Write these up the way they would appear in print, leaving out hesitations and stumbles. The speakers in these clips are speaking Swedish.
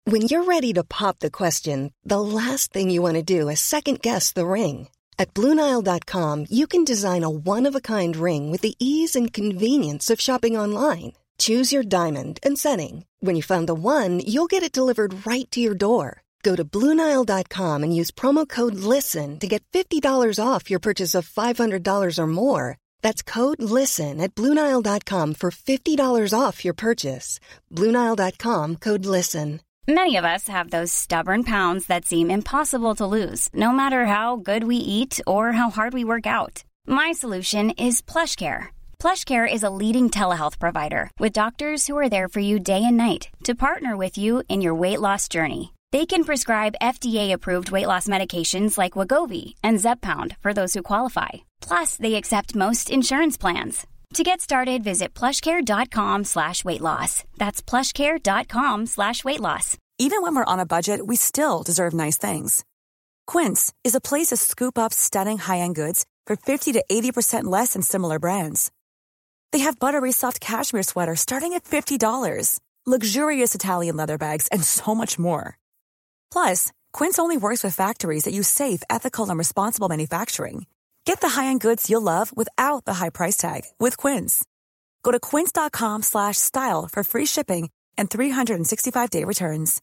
When you're ready to pop the question, the last thing you want to do is second-guess the ring. At BlueNile.com, you can design a one-of-a-kind ring with the ease and convenience of shopping online. Choose your diamond and setting. When you find the one, you'll get it delivered right to your door. Go to BlueNile.com and use promo code LISTEN to get $50 off your purchase of $500 or more. That's code LISTEN at BlueNile.com for $50 off your purchase. BlueNile.com, code LISTEN. Many of us have those stubborn pounds that seem impossible to lose, no matter how good we eat or how hard we work out. My solution is PlushCare. PlushCare is a leading telehealth provider with doctors who are there for you day and night to partner with you in your weight loss journey. They can prescribe FDA-approved weight loss medications like Wegovy and Zepbound for those who qualify. Plus, they accept most insurance plans. To get started, visit plushcare.com/weightloss. That's plushcare.com/weightloss. Even when we're on a budget, we still deserve nice things. Quince is a place to scoop up stunning high-end goods for 50 to 80% less than similar brands. They have buttery soft cashmere sweaters starting at $50, luxurious Italian leather bags, and so much more. Plus, Quince only works with factories that use safe, ethical, and responsible manufacturing. Get the high-end goods you'll love without the high price tag with Quince. Go to quince.com/style for free shipping and 365-day returns.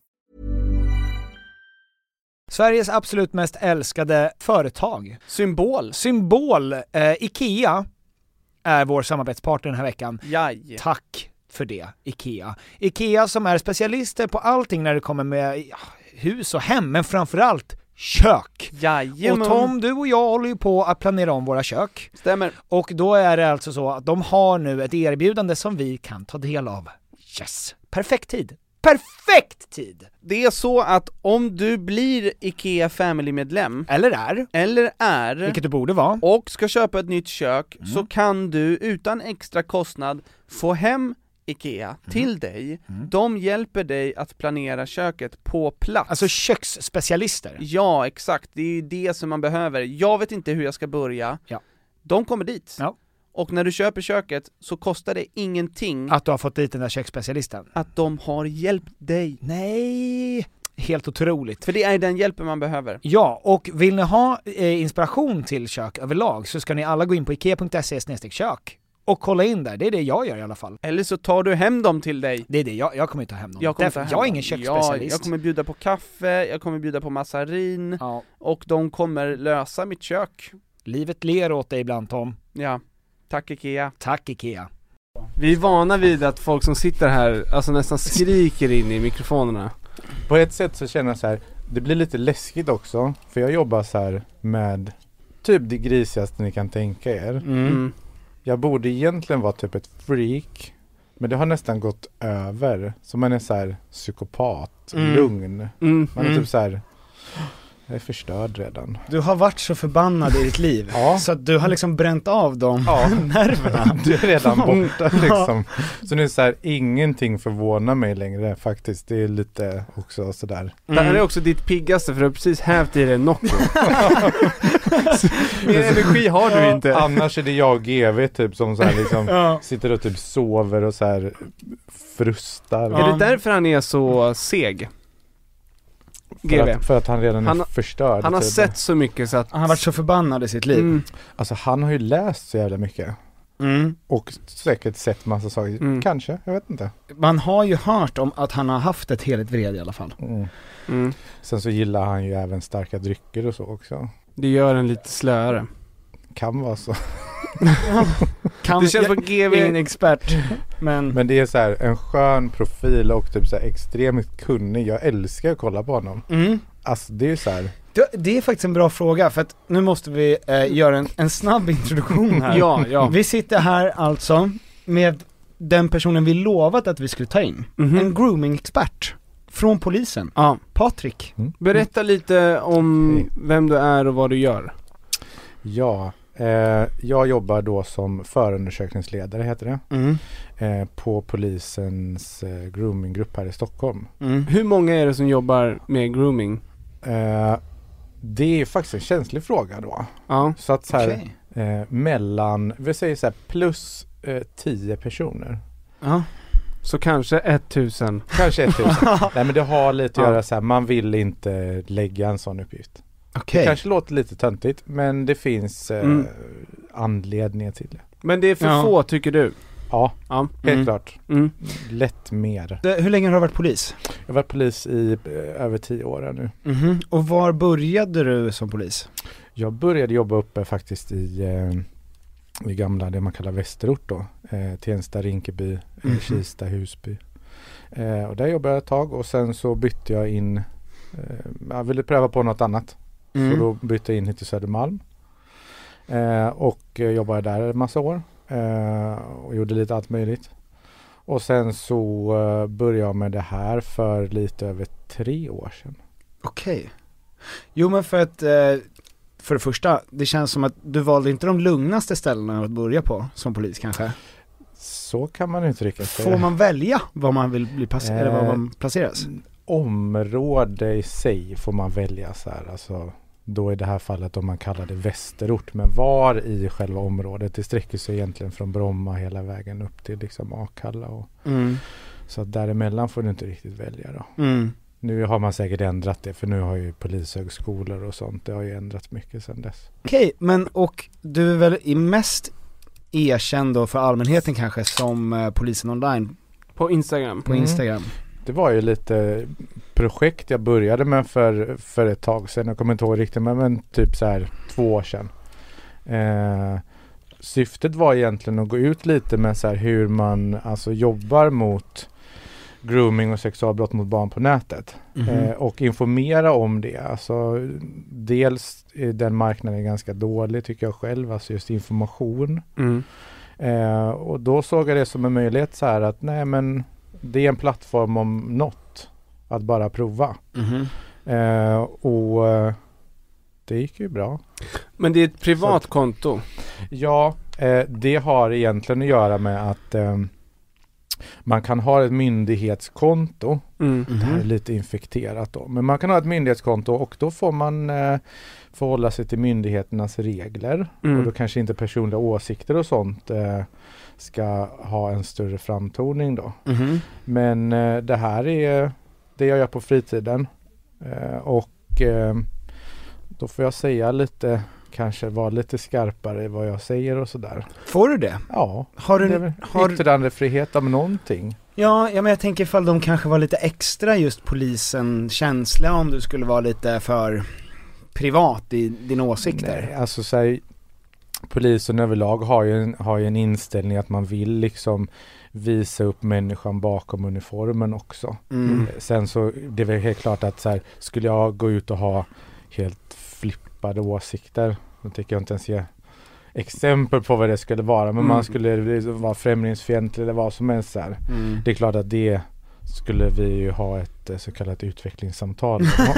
Sveriges absolut mest älskade företag. Symbol. IKEA är vår samarbetspartner den här veckan. Jaj. Tack för det, IKEA. IKEA som är specialister på allting när det kommer med hus och hem, men framförallt kök. Jajamän. Och Tom, du och jag håller ju på att planera om våra kök. Stämmer. Och då är det alltså så att de har nu ett erbjudande som vi kan ta del av. Yes! Perfekt tid! Det är så att om du blir IKEA Family-medlem eller är, vilket du borde vara, och ska köpa ett nytt kök, så kan du utan extra kostnad få hem IKEA till dig. De hjälper dig att planera köket på plats. Alltså köksspecialister. Ja, exakt. Det är ju det som man behöver. Jag vet inte hur jag ska börja. Ja. De kommer dit. Ja. Och när du köper köket så kostar det ingenting att du har fått dit den där köksspecialisten. Att de har hjälpt dig. Nej, helt otroligt. För det är den hjälpen man behöver. Ja, och vill ni ha inspiration till kök överlag så ska ni alla gå in på ikea.se/kök och kolla in där. Det är det jag gör i alla fall. Eller så tar du hem dem till dig. Det är det, jag kommer inte ta hem dem. Jag är ingen köksspecialist. Jag kommer bjuda på kaffe, jag kommer bjuda på massarin. Ja. Och de kommer lösa mitt kök. Livet ler åt dig ibland, Tom. Ja. Tack IKEA. Tack IKEA. Vi är vana vid att folk som sitter här alltså nästan skriker in i mikrofonerna. På ett sätt så känner jag så här, det blir lite läskigt också. För jag jobbar så här med typ det grisigaste ni kan tänka er. Jag borde egentligen vara typ ett freak. Men det har nästan gått över. Så man är så här psykopat, lugn. Man är typ så här, jag är förstörd redan. Du har varit så förbannad i ditt liv. Ja. Så att du har liksom bränt av de nerverna. Du är redan borta liksom. Så nu är det så här, ingenting förvånar mig längre faktiskt. Det är lite också sådär. Det här är också ditt piggaste för du har precis hävt i dig Nocco. Mer energi har du inte. Annars är det jag och GV typ som så här liksom sitter och typ sover och så här frustar. Är det därför han är så seg? För att han redan är förstörd. Han har sett så mycket så att han har varit så förbannad i sitt liv. Alltså han har ju läst så jävla mycket. Och säkert sett massa saker. Kanske, jag vet inte. Man har ju hört om att han har haft ett heligt vred i alla fall. Sen så gillar han ju även starka drycker och så också. Det gör en lite slöare. Kan vara så. Det känns på GV en expert. Men det är så här en skön profil och typ så här extremt kunnig. Jag älskar att kolla på honom. Alltså det är ju så här. Det är faktiskt en bra fråga för att nu måste vi göra en snabb introduktion här. Ja. Vi sitter här alltså med den personen vi lovat att vi skulle ta in. En grooming-expert från polisen. Patrik. Berätta lite om vem du är och vad du gör. Ja, jag jobbar då som förundersökningsledare heter det. På polisens groominggrupp här i Stockholm. Hur många är det som jobbar med grooming? Det är faktiskt en känslig fråga då. Så att så här, mellan, vi säger så här, plus 10 personer. Så kanske 1000. Kanske 1000. Nej, men det har lite att göra så här, man vill inte lägga en sån uppgift. Okay. Det kanske låter lite töntigt, men det finns anledningar till det. Men det är för få, tycker du? Ja, helt klart. Lätt mer. Hur länge har du varit polis? Jag har varit polis i över 10 år nu. Och var började du som polis? Jag började jobba uppe faktiskt i gamla, det man kallar Västerort då. Tensta, Rinkeby, Kista, Husby. Och där jobbade jag ett tag och sen så bytte jag in, jag ville pröva på något annat. Så då bytte jag in hit till Södermalm. Och jobbade där en massa år. Och gjorde lite allt möjligt. Och sen så började jag med det här för lite över 3 år sedan. Okej. Jo, men för att för det första, det känns som att du valde inte de lugnaste ställena att börja på som polis kanske. Så kan man uttrycka sig. Får man välja vad man vill bli eller var man placeras? Område i sig får man välja så här, alltså. Då i det här fallet om man kallar det Västerort, men var i själva området, det sträcker sig egentligen från Bromma hela vägen upp till liksom Akalla och så att däremellan får du inte riktigt välja då. Nu har man säkert ändrat det, för nu har ju polishögskolor och sånt, det har ju ändrats mycket sedan dess. Okej, men och du är väl mest erkänd då för allmänheten kanske som polisen online? På Instagram. På Instagram. Det var ju lite projekt jag började med för ett tag sedan. Jag kommer inte ihåg riktigt, men typ så här 2 år sedan. Syftet var egentligen att gå ut lite med så här hur man alltså jobbar mot grooming och sexualbrott mot barn på nätet. Och informera om det. Alltså, dels är den marknaden ganska dålig tycker jag själv. Alltså just information. Och då såg jag det som en möjlighet så här att nej, men det är en plattform om något att bara prova. Och det gick ju bra. Men det är ett privat konto? Ja, det har egentligen att göra med att man kan ha ett myndighetskonto. Det här är lite infekterat då. Men man kan ha ett myndighetskonto och då får man förhålla sig till myndigheternas regler. Och då kanske inte personliga åsikter och sånt ska ha en större framtoning då. Men det här är det jag gör på fritiden. Och då får jag säga lite, kanske vara lite skarpare i vad jag säger och sådär. Får du det? Ja. Har du yttrandefrihet av någonting? Ja, men jag tänker ifall de kanske var lite extra just polisen känsliga om du skulle vara lite för privat i dina åsikter. Nej, alltså säg polisen överlag har ju en inställning att man vill liksom visa upp människan bakom uniformen också. Sen så det är väl helt klart att så här, skulle jag gå ut och ha helt flippade åsikter, då tycker jag inte ens ge exempel på vad det skulle vara, men man skulle vara främlingsfientlig eller vad som helst så här. Det är klart att det skulle vi ju ha ett så kallat utvecklingssamtal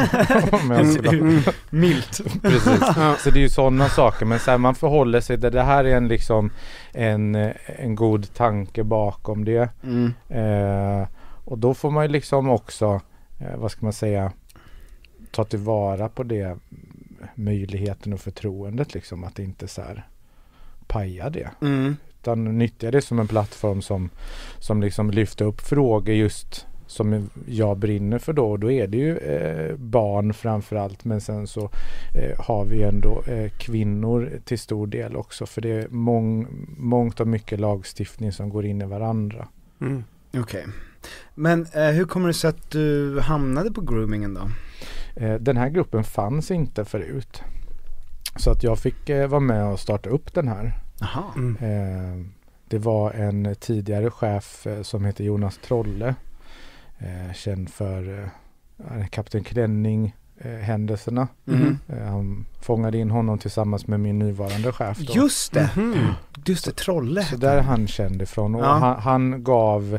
milt. Precis. Så det är ju sådana saker, men så här, man förhåller sig det här är en liksom en god tanke bakom det. Och då får man ju liksom också vad ska man säga, ta tillvara på det möjligheten och förtroendet liksom, att inte så här paja det. Utan nyttja det som en plattform som liksom lyfter upp frågor just som jag brinner för då. Och då är det ju barn framförallt, men sen så har vi ändå kvinnor till stor del också, för det är mångt och mycket lagstiftning som går in i varandra. Okej. Men hur kommer det sig att du hamnade på groomingen då? Den här gruppen fanns inte förut. Så att jag fick vara med och starta upp den här. Det var en tidigare chef som heter Jonas Trolle, känd för Kapten Klänning händelserna. Han fångade in honom tillsammans med min nuvarande chef då. Just det. Just det, Trolle. Så där är han känd ifrån, och han gav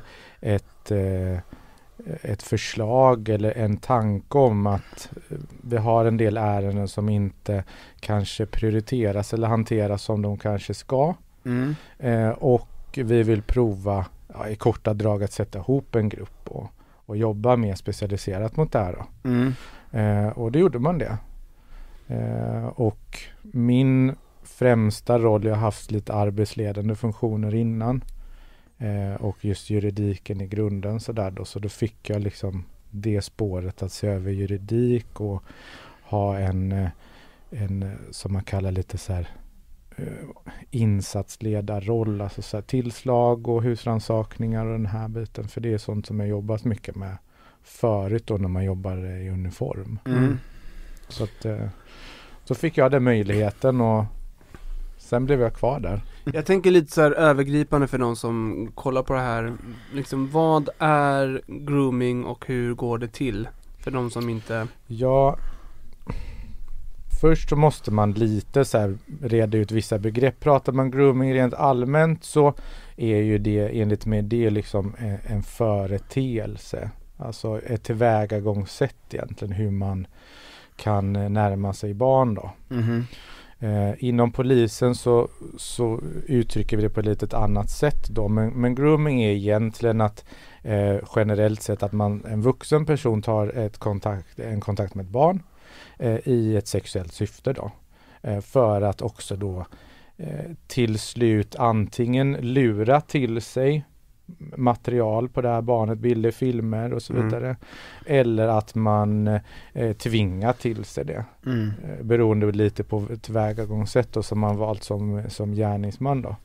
ett förslag eller en tanke om att vi har en del ärenden som inte kanske prioriteras eller hanteras som de kanske ska. Och vi vill prova i korta drag att sätta ihop en grupp och jobba mer specialiserat mot det här då. Och det gjorde man det. Och min främsta roll, jag har haft lite arbetsledande funktioner innan. och just juridiken i grunden sådär då. Så då fick jag liksom det spåret att se över juridik och ha en som man kallar lite så här insatsledarroll, alltså så här tillslag och husrannsakningar och den här biten, för det är sånt som jag jobbat mycket med förut då när man jobbar i uniform. Så att så fick jag den möjligheten och sen blev jag kvar där. Jag tänker lite så här övergripande för någon som kollar på det här, liksom vad är grooming och hur går det till för de som inte... Ja, först så måste man lite så här reda ut vissa begrepp. Pratar man grooming rent allmänt så är ju det enligt mig det liksom en företeelse. Alltså ett tillvägagångssätt egentligen hur man kan närma sig barn då. Inom polisen så uttrycker vi det på ett litet annat sätt då. Men grooming är egentligen att generellt sett att en vuxen person tar en kontakt med ett barn i ett sexuellt syfte då. För att också då till slut antingen lura till sig material på det här barnet, bilder, filmer och så vidare. Eller att man tvingar till sig det. Beroende lite på tillvägagångssätt som man valt som gärningsman då.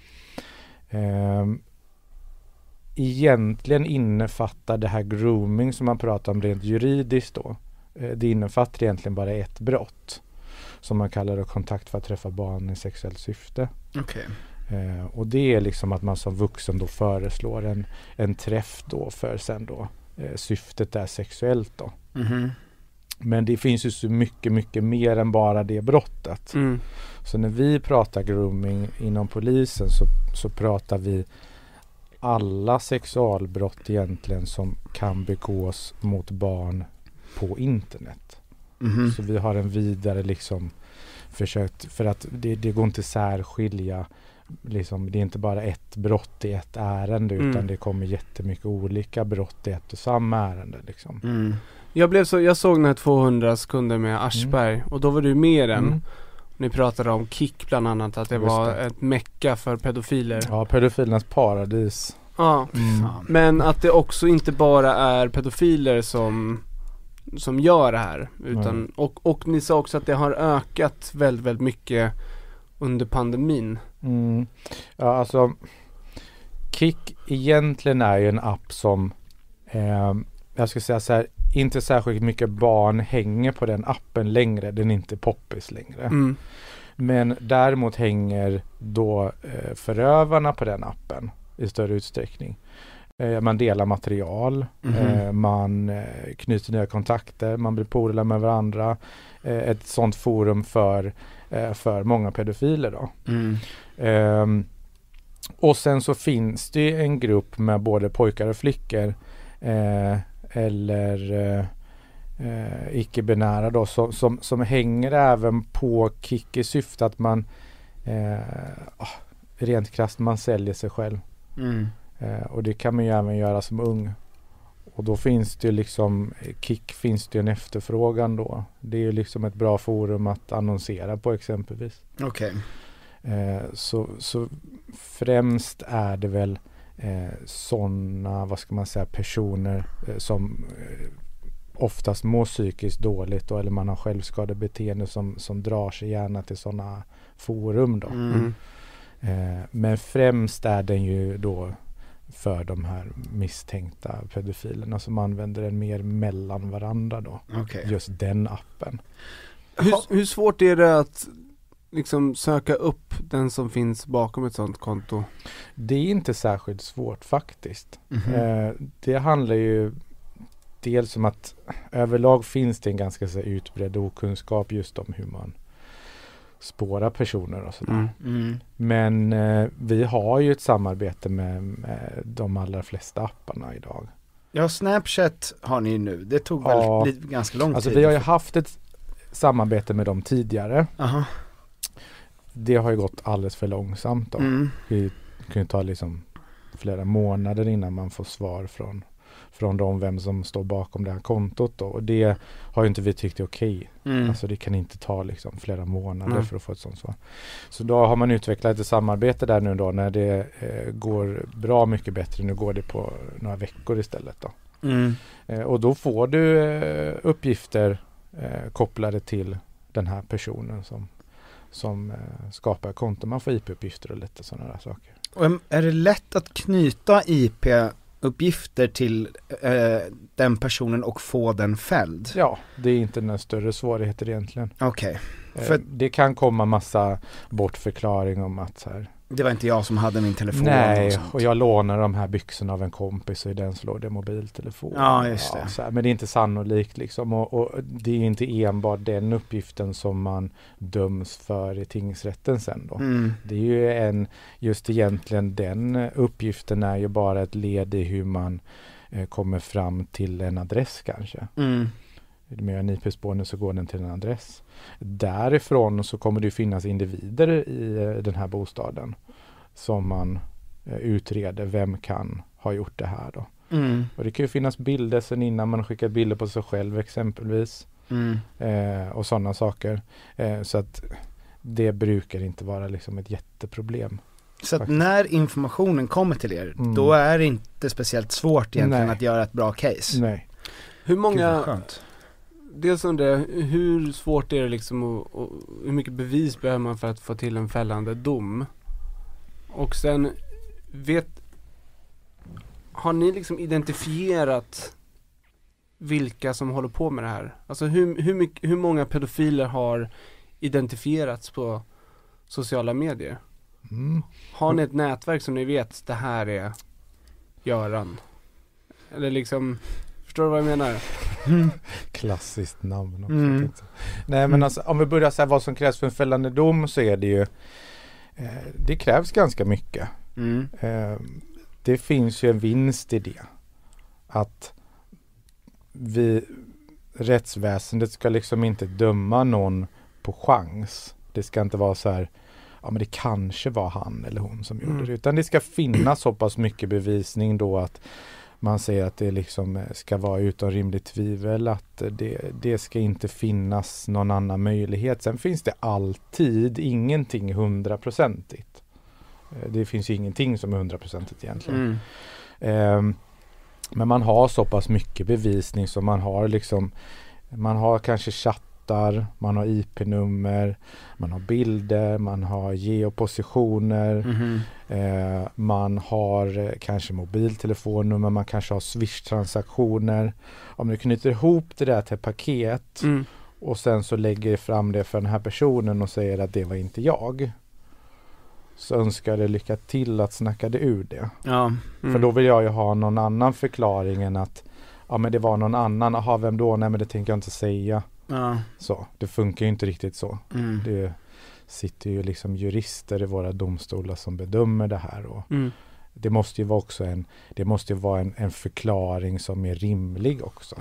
Egentligen innefattar det här grooming som man pratar om rent juridiskt då. Det innefattar egentligen bara ett brott som man kallar det kontakt för att träffa barn i sexuellt syfte. Och det är liksom att man som vuxen då föreslår en träff då för sen då syftet är sexuellt då. Men det finns ju så mycket, mycket mer än bara det brottet. Så när vi pratar grooming inom polisen så pratar vi alla sexualbrott egentligen som kan begås mot barn på internet. Så vi har en vidare liksom försökt, för att det går inte särskilja liksom, det är inte bara ett brott i ett ärende utan det kommer jättemycket olika brott i ett och samma ärende liksom. Jag såg den här 200 sekunder med Aschberg och då var du med den. Ni pratade om Kik bland annat, att det var ett mecka för pedofiler. Ja, pedofilernas paradis. Ja, men att det också inte bara är pedofiler som gör det här utan, och ni sa också att det har ökat väldigt, väldigt mycket under pandemin. Ja, alltså Kik egentligen är ju en app som jag ska säga så här, inte särskilt mycket barn hänger på den appen längre. Den är inte poppis längre. Men däremot hänger då förövarna på den appen i större utsträckning. Man delar material, man knyter nya kontakter, man blir polare med varandra. Ett sånt forum för många pedofiler då. Och sen så finns det en grupp med både pojkar och flickor eller icke-binära då som hänger även på Kik i syfte att man rent krasst man säljer sig själv. Och det kan man ju även göra som ung. Och då finns det liksom Kik finns det en efterfrågan då. Det är ju liksom ett bra forum att annonsera på exempelvis. Så främst är det väl sådana, vad ska man säga, personer som oftast mår psykiskt dåligt då, eller man har självskadebeteende som drar sig gärna till sådana forum då. Men främst är den ju då för de här misstänkta pedofilerna som använder den mer mellan varandra då. Just den appen. Hur svårt är det att liksom söka upp den som finns bakom ett sånt konto? Det är inte särskilt svårt faktiskt. Det handlar ju dels om att överlag finns det en ganska så utbredd okunskap just om hur man spårar personer och sådär. Men vi har ju ett samarbete med de allra flesta apparna idag. Ja, Snapchat har ni nu. Det tog väl ganska lång tid. Alltså vi har ju haft ett samarbete med dem tidigare. Det har ju gått alldeles för långsamt då. Det kan ju ta liksom flera månader innan man får svar från dem vem som står bakom det här kontot då. Och det har ju inte vi tyckt är okej. Alltså det kan inte ta liksom flera månader för att få ett sånt svar. Så då har man utvecklat ett samarbete där nu då när det går bra mycket bättre. Nu går det på några veckor istället då. Och då får du uppgifter kopplade till den här personen som skapar konto. Man får IP-uppgifter och lite sådana där saker. Och är det lätt att knyta IP-uppgifter till den personen och få den fälld? Ja, det är inte några större svårigheter egentligen. Okej. Det kan komma massa bortförklaring om att så här, det var inte jag som hade min telefon. Nej, och jag lånar de här byxorna av en kompis och i den slår det mobiltelefon. Ja, just det. Så här, men det är inte sannolikt liksom. Och det är inte enbart den uppgiften som man döms för i tingsrätten sen då. Det är ju just egentligen den uppgiften är ju bara ett led i hur man kommer fram till en adress kanske. Med en IP-spårning så går den till en adress. Därifrån så kommer det finnas individer i den här bostaden som man utreder vem kan ha gjort det här då. Och det kan ju finnas bilder sen innan man har skickat bilder på sig själv exempelvis. Och sådana saker. Så att det brukar inte vara liksom ett jätteproblem. Så att när informationen kommer till er, då är det inte speciellt svårt egentligen att göra ett bra case. Nej. Hur många... Dels undrar jag, hur svårt är det liksom och hur mycket bevis behöver man för att få till en fällande dom? Och sen har ni liksom identifierat vilka som håller på med det här? Alltså hur många pedofiler har identifierats på sociala medier? Har ni ett nätverk som ni vet det här är Göran? Eller liksom... Förstår du vad jag menar? Klassiskt namn också. Nej men alltså, om vi börjar säga vad som krävs för en fällande dom så är det ju det krävs ganska mycket. Det finns ju en vinst i det. Att rättsväsendet ska liksom inte döma någon på chans. Det ska inte vara så här, ja men det kanske var han eller hon som gjorde det. Utan det ska finnas så pass mycket bevisning då att man säger att det liksom ska vara utan rimligt tvivel, att det ska inte finnas någon annan möjlighet. Sen finns det alltid ingenting 100%igt. Det finns ju ingenting som är 100%igt egentligen. Men man har så pass mycket bevisning som man har kanske chattar, man har IP-nummer, man har bilder, man har geopositioner, man har kanske mobiltelefonnummer, man kanske har Swish-transaktioner. Om du knyter ihop det där till ett paket och sen så lägger fram det för den här personen och säger att det var inte jag, så önskar det lycka till att snacka det ur det. För då vill jag ju ha någon annan förklaring än att ja men det var någon annan. Aha, vem då? Nej men det tänker jag inte säga. Så, det funkar ju inte riktigt så. Det sitter ju liksom jurister i våra domstolar som bedömer det här och det måste ju vara också en förklaring som är rimlig också.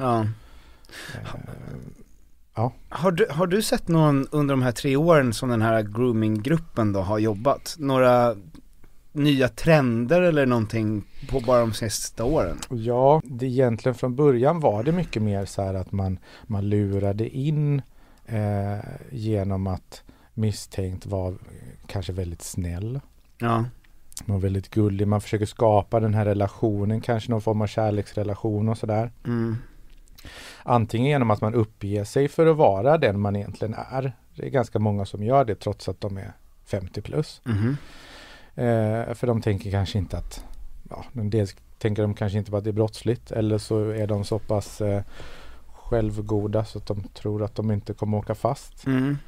Har du sett någon under de här 3 åren som den här grooming-gruppen då har jobbat? Några nya trender eller någonting på bara de sista åren? Ja, det egentligen från början var det mycket mer så här att man lurade in genom att misstänkt var kanske väldigt snäll. Man var väldigt gullig. Man försöker skapa den här relationen, kanske någon form av kärleksrelation och sådär. Antingen genom att man uppger sig för att vara den man egentligen är. Det är ganska många som gör det trots att de är 50 plus. För de tänker kanske inte att dels tänker de kanske inte på att det är brottsligt, eller så är de så pass självgoda så att de tror att de inte kommer åka fast.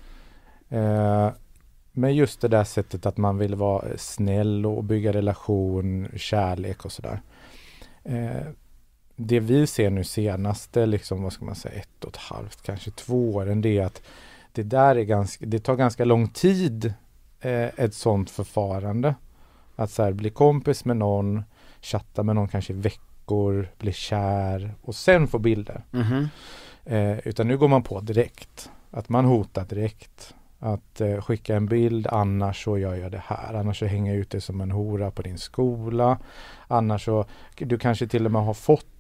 Men just det där sättet att man vill vara snäll och bygga relation, kärlek och sådär. Det vi ser nu senaste, liksom, vad ska man säga, 1,5, kanske 2 åren, det är att det tar ganska lång tid ett sånt förfarande. Att så här, bli kompis med någon, chatta med någon kanske i veckor, bli kär och sen få bilder. Utan nu går man på direkt. Att man hotar direkt. Att skicka en bild, annars så gör jag det här. Annars så hänger jag ut det som en hora på din skola. Annars så, du kanske till och med har fått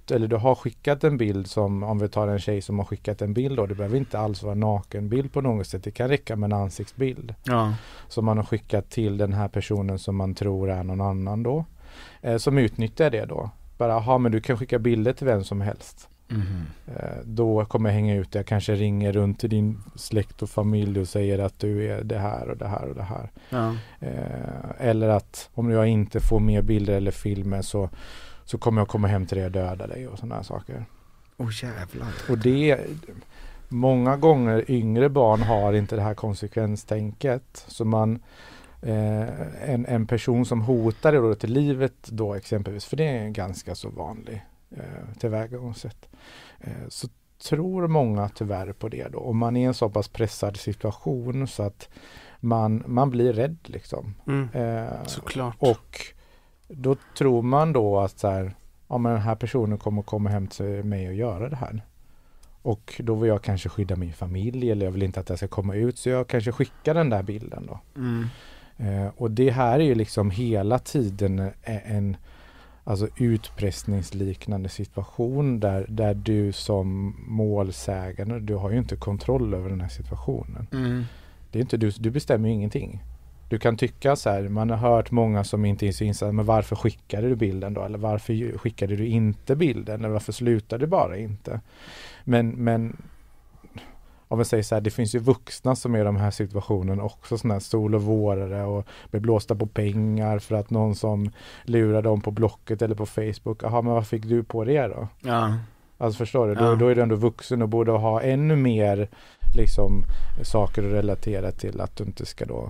eller du har skickat en bild som, om vi tar en tjej som har skickat en bild då, det behöver inte alls vara en nakenbild på något sätt, det kan räcka med en ansiktsbild. Ja. Som man har skickat till den här personen som man tror är någon annan då. Som utnyttjar det då. Bara, men du kan skicka bilder till vem som helst. Då kommer jag hänga ut det. Jag kanske ringer runt till din släkt och familj och säger att du är det här och det här och det här. Ja. Eller att om jag inte får mer bilder eller filmer så kommer jag komma hem till dig och döda dig och sådana här saker. Jävlar. Och det många gånger yngre barn har inte det här konsekvenstänket. Så man en person som hotar det då till livet då exempelvis, för det är en ganska så vanlig tillvägagångssätt, så tror många tyvärr på det då. Om man är i en så pass pressad situation så att man blir rädd liksom. Såklart. Och då tror man då att så här, men den här personen kommer komma hem till mig och göra det här. Och då vill jag kanske skydda min familj, eller jag vill inte att det ska komma ut, så jag kanske skickar den där bilden då. Och det här är ju liksom hela tiden en alltså utpressningsliknande situation där du som målsägande, du har ju inte kontroll över den här situationen. Det är inte du bestämmer ju ingenting. Du kan tycka så här, man har hört många som inte är så insatta, men varför skickade du bilden då? Eller varför skickade du inte bilden? Eller varför slutade du bara inte? Men om man säger så här, det finns ju vuxna som är i de här situationen också, sådana här sol- och vårare och blir blåsta på pengar för att någon som lurar dem på Blocket eller på Facebook. Jaha, men vad fick du på det då? Ja. Alltså förstår du, då är du ändå vuxen och borde ha ännu mer liksom saker att relatera till, att du inte ska då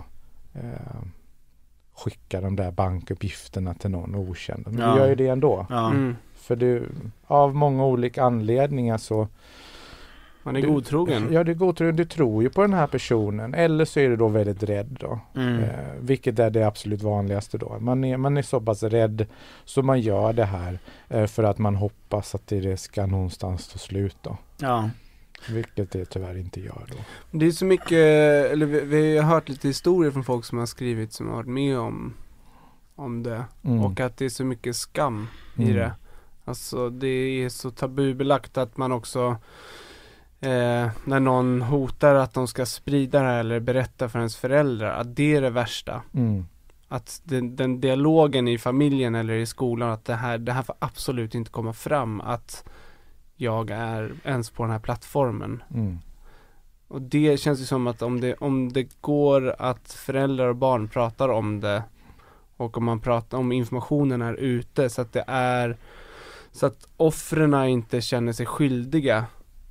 skicka de där bankuppgifterna till någon okänd. Men du gör ju det ändå. För du, av många olika anledningar så man är godtrogen. Ja, du är godtrogen. Du tror ju på den här personen. Eller så är du då väldigt rädd då. Vilket är det absolut vanligaste då. Man är så pass rädd så man gör det här för att man hoppas att det ska någonstans ta slut då. Ja. Vilket det tyvärr inte gör då. Det är så mycket, eller vi har hört lite historier från folk som har skrivit, som har varit med om det. Och att det är så mycket skam i det. Alltså det är så tabubelagt att man också när någon hotar att de ska sprida det här eller berätta för ens föräldrar, att det är det värsta. Att den dialogen i familjen eller i skolan, att det här får absolut inte komma fram, att jag är ens på den här plattformen. Och det känns ju som att om det går att föräldrar och barn pratar om det, och om man pratar om informationen är ute, så att det är så att offren inte känner sig skyldiga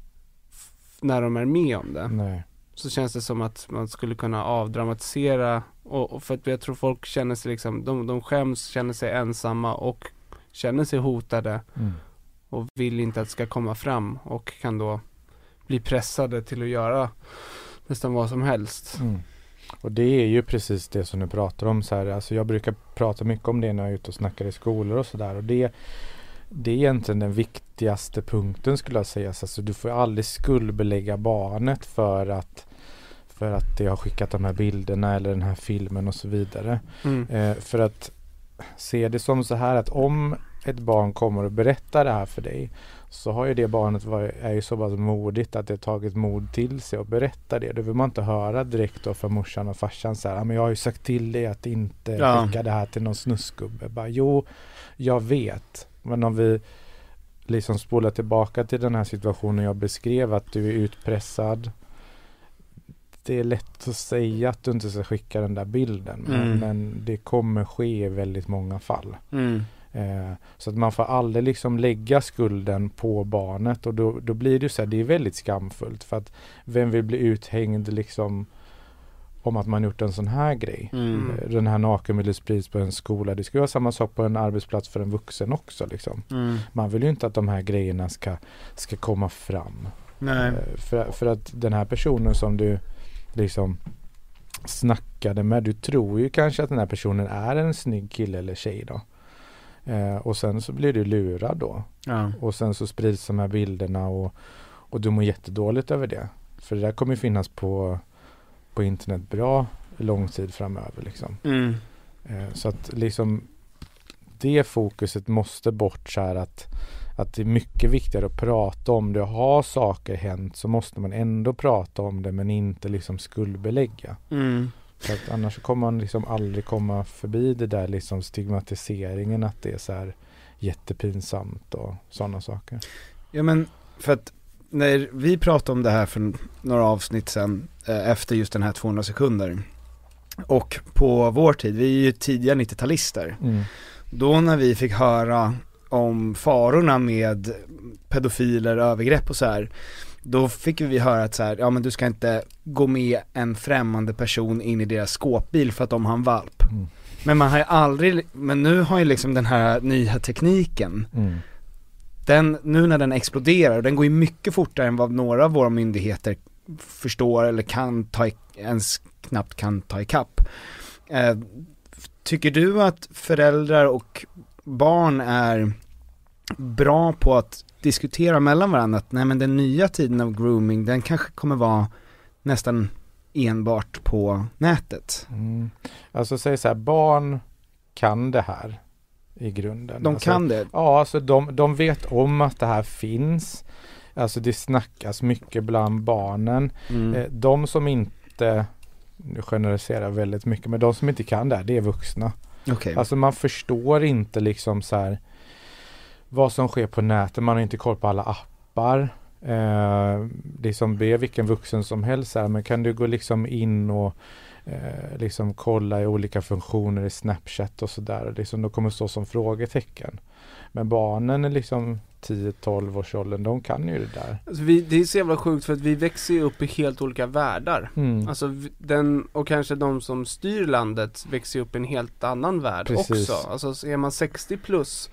när de är med om det. Nej. Så känns det som att man skulle kunna avdramatisera, och för att jag tror folk känner sig liksom, de skäms, känner sig ensamma och känner sig hotade och vill inte att det ska komma fram, och kan då bli pressade till att göra nästan vad som helst. Och det är ju precis det som du pratar om så här. Alltså jag brukar prata mycket om det när jag är ute och snackar i skolor och sådär, och det är egentligen den viktigaste punkten skulle jag säga. Alltså du får aldrig skuldbelägga barnet för att det har skickat de här bilderna eller den här filmen och så vidare. För att se det som så här, att om ett barn kommer och berättar det här för dig, så har ju det barnet är ju så pass modigt att det tagit mod till sig och berätta det. Då vill man inte höra direkt då från morsan och farsan så här, men jag har ju sagt till dig att inte skicka det här till någon snuskgubbe. Bara, jo, jag vet. Men om vi liksom spolar tillbaka till den här situationen jag beskrev, att du är utpressad. Det är lätt att säga att du inte ska skicka den där bilden, men det kommer ske i väldigt många fall. Så att man får aldrig liksom lägga skulden på barnet, och då blir det så här, det är väldigt skamfullt, för att vem vill bli uthängd liksom om att man gjort en sån här grej. Den här nakenbilden sprids på en skola. Det ska vara samma sak på en arbetsplats för en vuxen också liksom. Man vill ju inte att de här grejerna ska komma fram. Nej. För att den här personen som du liksom snackade med, du tror ju kanske att den här personen är en snygg kille eller tjej då. Och sen så blir du lurad då. Och sen så sprids de här bilderna och du mår jättedåligt över det. För det där kommer finnas på internet bra lång tid framöver liksom. Så att liksom det fokuset måste bort, så här att det är mycket viktigare att prata om det och har saker hänt så måste man ändå prata om det men inte liksom skuldbelägga. För att annars kommer man liksom aldrig komma förbi det där liksom stigmatiseringen att det är så här jättepinsamt och sådana saker. Ja men för att när vi pratade om det här för några avsnitt sedan efter just den här 200 sekunder och på vår tid, vi är ju tidiga 90-talister. Då när vi fick höra om farorna med pedofiler, övergrepp och så här, då fick vi höra att så här, ja men du ska inte gå med en främmande person in i deras skåpbil för att de har en valp. Men man har ju aldrig, men nu har ju liksom den här nya tekniken den, nu när den exploderar, och den går ju mycket fortare än vad några av våra myndigheter förstår eller kan ens knappt kan ta ikapp. Tycker du att föräldrar och barn är bra på att diskutera mellan varandra att nej men den nya tiden av grooming, den kanske kommer vara nästan enbart på nätet? Alltså säg så här, barn kan det här i grunden. De kan det? Ja, alltså de vet om att det här finns. Alltså det snackas mycket bland barnen. De som inte, nu generaliserar väldigt mycket, men de som inte kan det här, det är vuxna. Okay. Alltså man förstår inte liksom så här vad som sker på nätet. Man har inte koll på alla appar. Liksom be vilken vuxen som helst här, men kan du gå liksom in och liksom kolla i olika funktioner i Snapchat och sådär, liksom, då kommer det stå som frågetecken. Men barnen är liksom 10-12 års åldern, de kan ju det där. Alltså det är så jävla sjukt för att vi växer ju upp i helt olika världar. Alltså och kanske de som styr landet växer upp i en helt annan värld. Precis. Också. Alltså är man 60 plus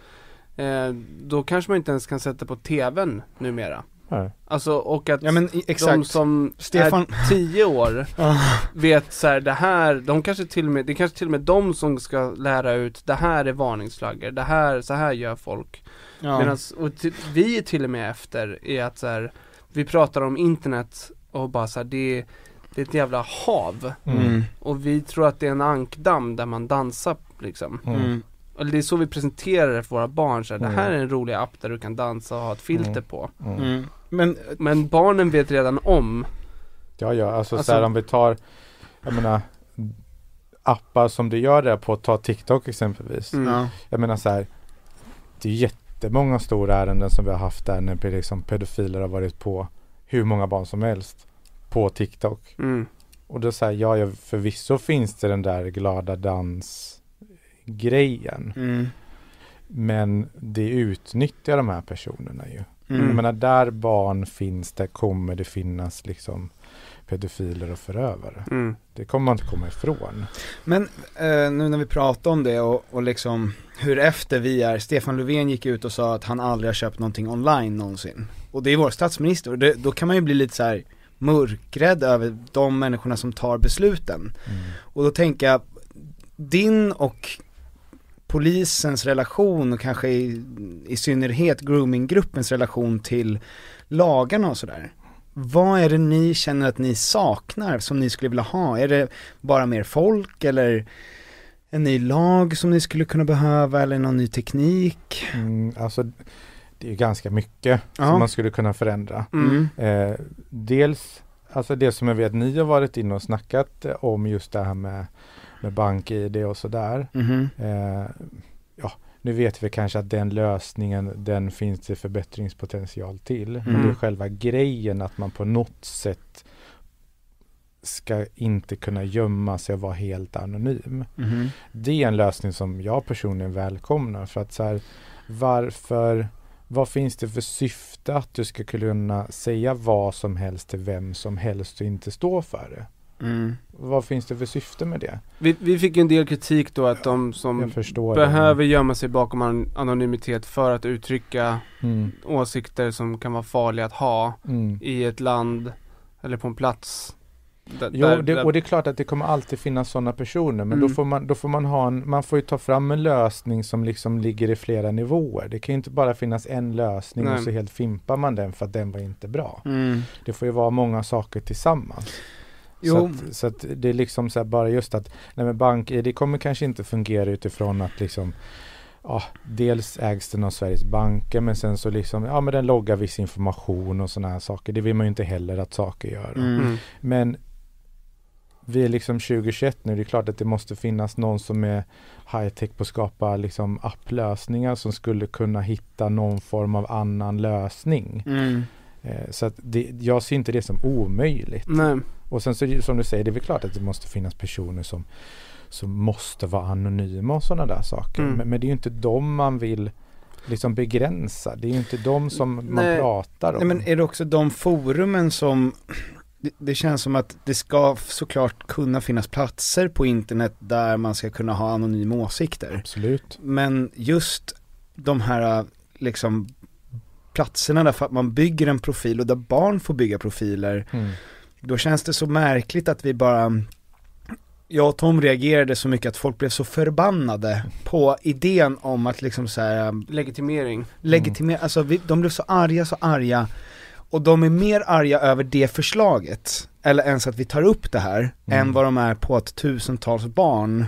då kanske man inte ens kan sätta på tvn numera. Alltså, och att de som Stefan är 10 år vet så här, det här, det kanske till och med de som ska lära ut, det här är varningsflaggor, det här, så här gör folk. Medan, vi är till och med efter är att så här, vi pratar om internet och bara så här, det är ett jävla hav. Och vi tror att det är en ankdamm där man dansar liksom. Eller det är så vi presenterar det för våra barn så här, det här är en rolig app där du kan dansa och ha ett filter på. Men barnen vet redan om. Ja, alltså så här, om vi tar, jag menar, appar som du gör där på, ta TikTok exempelvis. Jag menar så här, det är jättemånga stora ärenden som vi har haft där när liksom pedofiler har varit på hur många barn som helst på TikTok. Och då säger jag, förvisso finns det den där glada dansgrejen. Men det utnyttjar de här personerna ju. Jag menar, där barn finns, där kommer det finnas liksom pedofiler och förövare. Det kommer man inte komma ifrån. Men nu när vi pratar om det och liksom hur efter vi är, Stefan Löfven gick ut och sa att han aldrig har köpt någonting online någonsin. Och det är vår statsminister, och då kan man ju bli lite så här mörkrädd över de människorna som tar besluten. Och då tänker jag, din och polisens relation och kanske i synnerhet groominggruppens relation till lagarna och sådär. Vad är det ni känner att ni saknar som ni skulle vilja ha? Är det bara mer folk eller en ny lag som ni skulle kunna behöva eller någon ny teknik? Alltså det är ju ganska mycket som man skulle kunna förändra. Dels, alltså det som jag vet ni har varit inne och snackat om, just det här med bank-ID och sådär. Nu vet vi kanske att den lösningen, den finns det förbättringspotential till. Men det är själva grejen att man på något sätt ska inte kunna gömma sig och vara helt anonym. Det är en lösning som jag personligen välkomnar, för att så här, vad finns det för syfte att du ska kunna säga vad som helst till vem som helst och inte stå för det? Vad finns det för syfte med det? Vi fick en del kritik då att de som behöver gömma sig bakom anonymitet för att uttrycka åsikter som kan vara farliga att ha i ett land eller på en plats. Och det är klart att det kommer alltid finnas sådana personer, men då får man ha man får ju ta fram en lösning som liksom ligger i flera nivåer. Det kan ju inte bara finnas en lösning och så helt fimpar man den för att den var inte bra. Det får ju vara många saker tillsammans. Så att det är liksom så här, bara just att bank-ID kommer kanske inte fungera utifrån att liksom dels ägs den av Sveriges banker, men sen så liksom, men den loggar viss information och såna här saker. Det vill man ju inte heller att saker gör. Men vi är liksom 2021 nu, det är klart att det måste finnas någon som är high-tech på att skapa liksom applösningar som skulle kunna hitta någon form av annan lösning. Så att jag ser inte det som omöjligt. Nej. Och sen så, som du säger, det är väl klart att det måste finnas personer som måste vara anonyma och sådana där saker. Men det är ju inte dem man vill liksom begränsa. Det är ju inte dem som man pratar om. Nej, men är det också de forumen som det känns som att det ska såklart kunna finnas platser på internet där man ska kunna ha anonyma åsikter. Absolut. Men just de här liksom platserna där för att man bygger en profil och där barn får bygga profiler, då känns det så märkligt att vi bara... Jag och Tom reagerade så mycket att folk blev så förbannade på idén om att liksom så här... Legitimering. Alltså de blev så arga. Och de är mer arga över det förslaget, eller ens att vi tar upp det här, än vad de är på att tusentals barn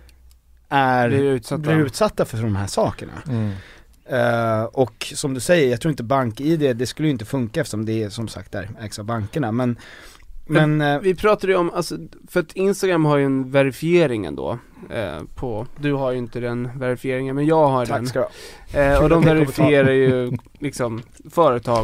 blir utsatta för de här sakerna. Och som du säger, jag tror inte BankID, det skulle ju inte funka eftersom det är som sagt där ägs av bankerna, men vi pratade ju om, alltså, för att Instagram har ju en verifiering ändå du har ju inte den verifieringen, men jag har den. Tack ska du ha. Och de verifierar ju liksom företag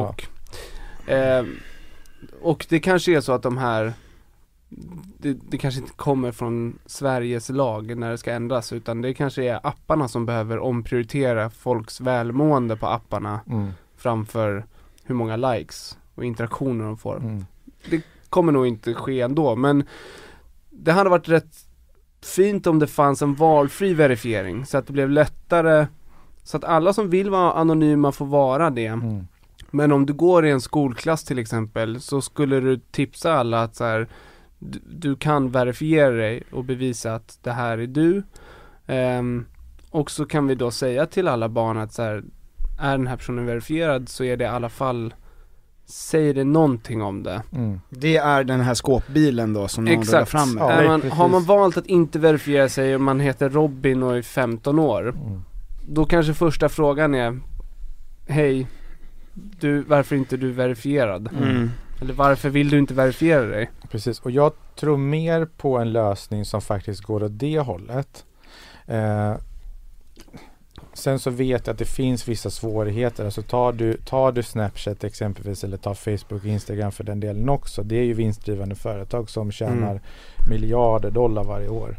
och det kanske är så att de här det kanske inte kommer från Sveriges lag när det ska ändras, utan det kanske är apparna som behöver omprioritera folks välmående på apparna framför hur många likes och interaktioner de får. Det kommer nog inte ske ändå, men det hade varit rätt fint om det fanns en valfri verifiering så att det blev lättare, så att alla som vill vara anonyma får vara det. Men om du går i en skolklass till exempel, så skulle du tipsa alla att så här, du kan verifiera dig och bevisa att det här är du. Och så kan vi då säga till alla barn att så här, är den här personen verifierad så är det i alla fall, säger det någonting om det. Det är den här skåpbilen då som någon rullar fram med. Har man valt att inte verifiera sig och man heter Robin och är 15 år, då kanske första frågan är: hej, varför inte du verifierad? Eller varför vill du inte verifiera dig? Precis, och jag tror mer på en lösning som faktiskt går åt det hållet. Sen så vet jag att det finns vissa svårigheter. Alltså tar du Snapchat exempelvis, eller tar Facebook och Instagram för den delen också. Det är ju vinstdrivande företag som tjänar miljarder dollar varje år.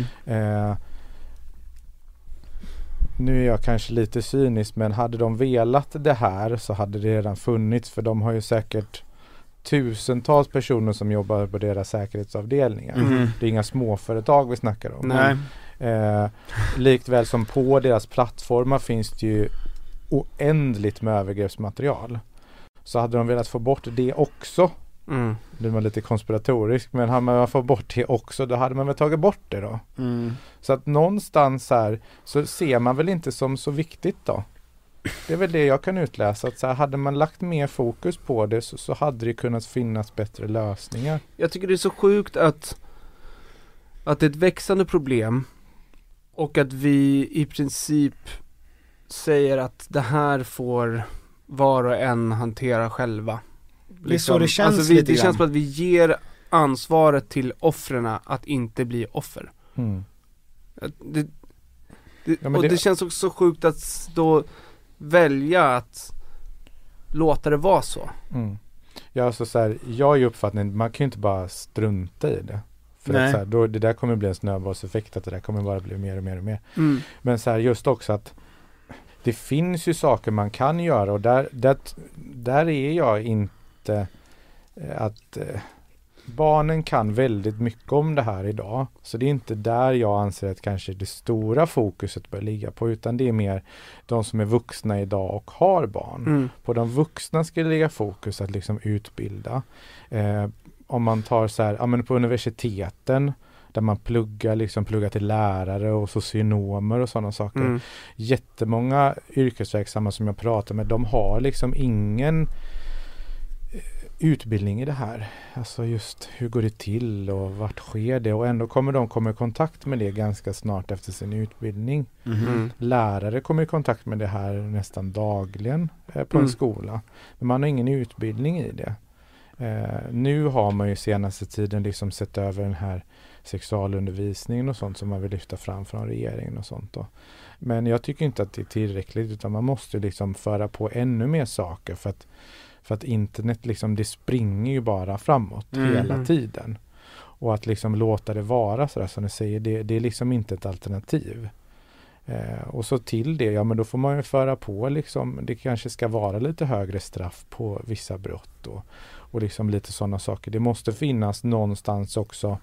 Nu är jag kanske lite cynisk, men hade de velat det här så hade det redan funnits, för de har ju säkert tusentals personer som jobbar på deras säkerhetsavdelningar. Det är inga småföretag vi snackar om. Nej. Likväl som på deras plattformar finns det ju oändligt med övergreppsmaterial. Så hade de velat få bort det också, det var lite konspiratoriskt, men hade man fått bort det också, då hade man väl tagit bort det då. Så att någonstans här så ser man väl inte som så viktigt då. Det är väl det jag kan utläsa, att så här, hade man lagt mer fokus på det så hade det kunnat finnas bättre lösningar. Jag tycker det är så sjukt att det är ett växande problem och att vi i princip säger att det här får var och en hantera själva. Det är så det känns alltså lite det känns som att vi ger ansvaret till offren att inte bli offer. Det känns också så sjukt att då välja att låta det vara så. Ja, alltså så här, jag är ju uppfattningen, man kan ju inte bara strunta i det. För att så här, då, det där kommer bli en snöbollseffekt, att det där kommer bara bli mer och mer och mer. Men så här, just också att det finns ju saker man kan göra, och där är jag inte att barnen kan väldigt mycket om det här idag. Så det är inte där jag anser att kanske det stora fokuset bör ligga på, utan det är mer de som är vuxna idag och har barn. På de vuxna ska det ligga fokus att liksom utbilda. Om man tar så här, men på universiteten där man pluggar till lärare och socionomer och sådana saker. Jättemånga yrkesverksamma som jag pratar med, de har liksom ingen utbildning i det här. Alltså just hur går det till och vart sker det? Och ändå kommer de komma i kontakt med det ganska snart efter sin utbildning. Lärare kommer i kontakt med det här nästan dagligen på en skola. Men man har ingen utbildning i det. Nu har man ju senaste tiden liksom sett över den här sexualundervisningen och sånt som man vill lyfta fram från regeringen och sånt då. Men jag tycker inte att det är tillräckligt, utan man måste liksom föra på ännu mer saker för att internet liksom, det springer ju bara framåt hela tiden. Och att liksom låta det vara sådär som du säger, det är liksom inte ett alternativ. Och så till det, ja men då får man ju föra på liksom, det kanske ska vara lite högre straff på vissa brott och liksom lite sådana saker. Det måste finnas någonstans också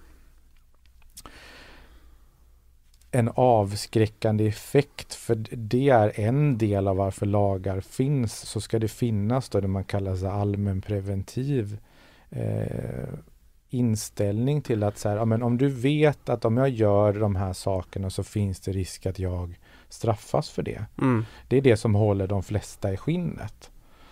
en avskräckande effekt, för det är en del av varför lagar finns. Så ska det finnas då det man kallar så allmänpreventiv inställning till att så här, ja, men om du vet att om jag gör de här sakerna så finns det risk att jag straffas för det. Det är det som håller de flesta i skinnet.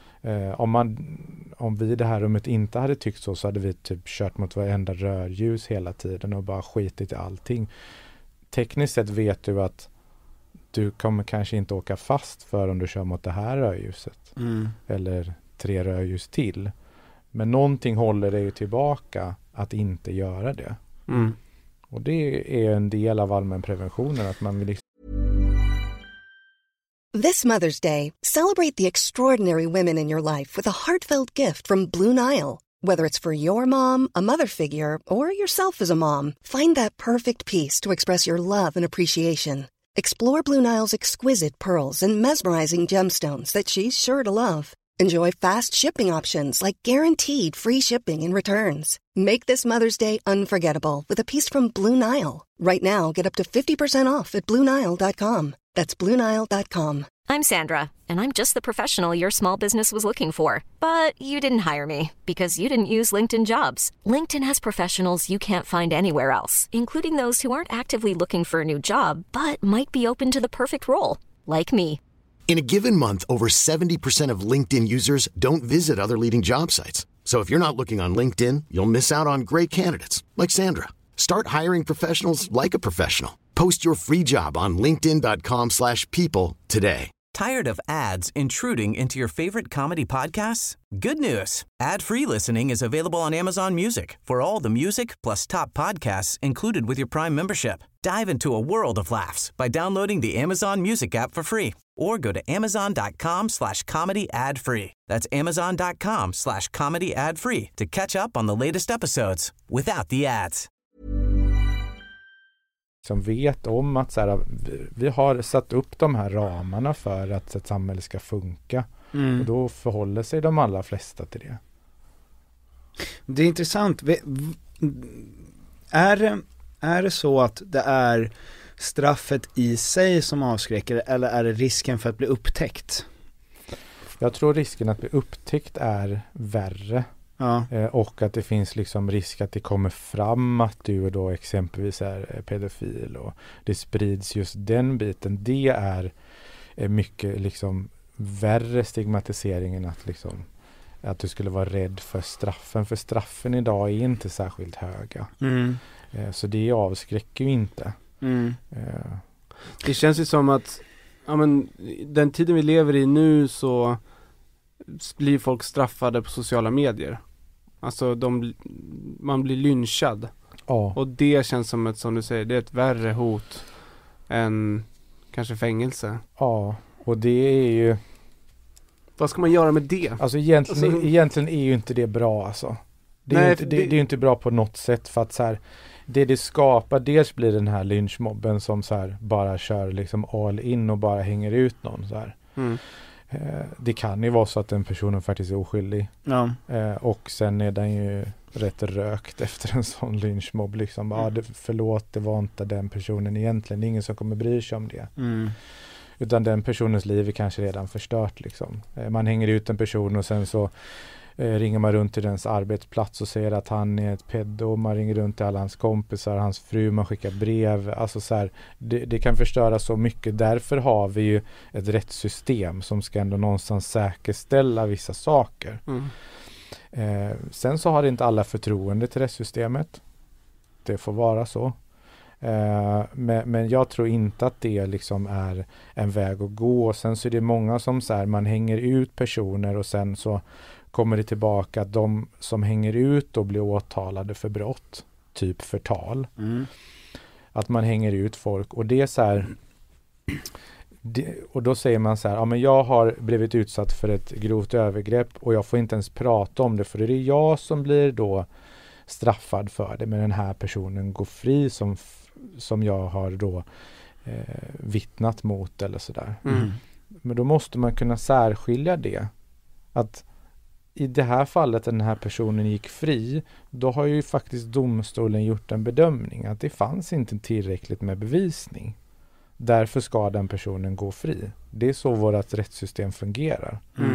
Om vi i det här rummet inte hade tyckt så hade vi typ kört mot varenda rörljus hela tiden och bara skitit i allting. Tekniskt sett vet du att du kommer kanske inte åka fast för om du kör mot det här rörljuset. Eller 3 rörljus till. Men någonting håller dig tillbaka att inte göra det. Och det är en del av allmänpreventionen, att man vill This Mother's Day, celebrate the extraordinary women in your life with a heartfelt gift from Blue Nile. Whether it's for your mom, a mother figure, or yourself as a mom, find that perfect piece to express your love and appreciation. Explore Blue Nile's exquisite pearls and mesmerizing gemstones that she's sure to love. Enjoy fast shipping options like guaranteed free shipping and returns. Make this Mother's Day unforgettable with a piece from Blue Nile. Right now, get up to 50% off at BlueNile.com. That's BlueNile.com. I'm Sandra, and I'm just the professional your small business was looking for. But you didn't hire me because you didn't use LinkedIn Jobs. LinkedIn has professionals you can't find anywhere else, including those who aren't actively looking for a new job, but might be open to the perfect role, like me. In a given month, over 70% of LinkedIn users don't visit other leading job sites. So if you're not looking on LinkedIn, you'll miss out on great candidates like Sandra. Start hiring professionals like a professional. Post your free job on linkedin.com/people today. Tired of ads intruding into your favorite comedy podcasts? Good news. Ad-free listening is available on Amazon Music for all the music plus top podcasts included with your Prime membership. Dive into a world of laughs by downloading the Amazon Music app for free or go to amazon.com/comedy ad-free. That's amazon.com/comedy ad-free to catch up on the latest episodes without the ads. Som vet om att så här, vi har satt upp de här ramarna för att ett samhälle ska funka. Och då förhåller sig de allra flesta till det. Det är intressant. Är det så att det är straffet i sig som avskräcker, eller är det risken för att bli upptäckt? Jag tror risken att bli upptäckt är värre. Ja. Och att det finns liksom risk att det kommer fram att du då exempelvis är pedofil och det sprids just den biten. Det är mycket liksom värre stigmatisering än att liksom att du skulle vara rädd för straffen. För straffen idag är inte särskilt höga. Så det avskräcker ju inte. Det känns ju som att ja, men, den tiden vi lever i nu så blir folk straffade på sociala medier. Alltså man blir lynchad. Och det känns som ett, som du säger, det är ett värre hot än kanske fängelse. Ja, och det är ju... Vad ska man göra med det? Alltså egentligen är ju inte det bra alltså. Det är ju inte bra på något sätt, för att så här, det skapar, dels blir den här lynchmobben som så här bara kör liksom all in och bara hänger ut någon så här. Det kan ju vara så att den personen faktiskt är oskyldig. Ja. Och sen är den ju rätt rökt efter en sån lynchmobb liksom. Förlåt, det var inte den personen egentligen. Det är ingen som kommer bry sig om det. Utan den personens liv är kanske redan förstört liksom. Man hänger ut en person och sen så ringer man runt till dens arbetsplats och säger att han är ett pedo. Man ringer runt till alla hans kompisar, hans fru, man skickar brev. Alltså så här, det kan förstöra så mycket. Därför har vi ju ett rättssystem som ska ändå någonstans säkerställa vissa saker. Sen så har inte alla förtroende till rättssystemet. Det får vara så. Men jag tror inte att det liksom är en väg att gå. Sen så är det många som så här, man hänger ut personer och sen så kommer det tillbaka att de som hänger ut och blir åtalade för brott, typ förtal. Att man hänger ut folk och det är så här, och då säger man så här, ja men jag har blivit utsatt för ett grovt övergrepp och jag får inte ens prata om det för det är jag som blir då straffad för det, men den här personen går fri som jag har då vittnat mot eller sådär. Men då måste man kunna särskilja det. Att i det här fallet den här personen gick fri, då har ju faktiskt domstolen gjort en bedömning att det fanns inte tillräckligt med bevisning. Därför ska den personen gå fri. Det är så vårt rättssystem fungerar.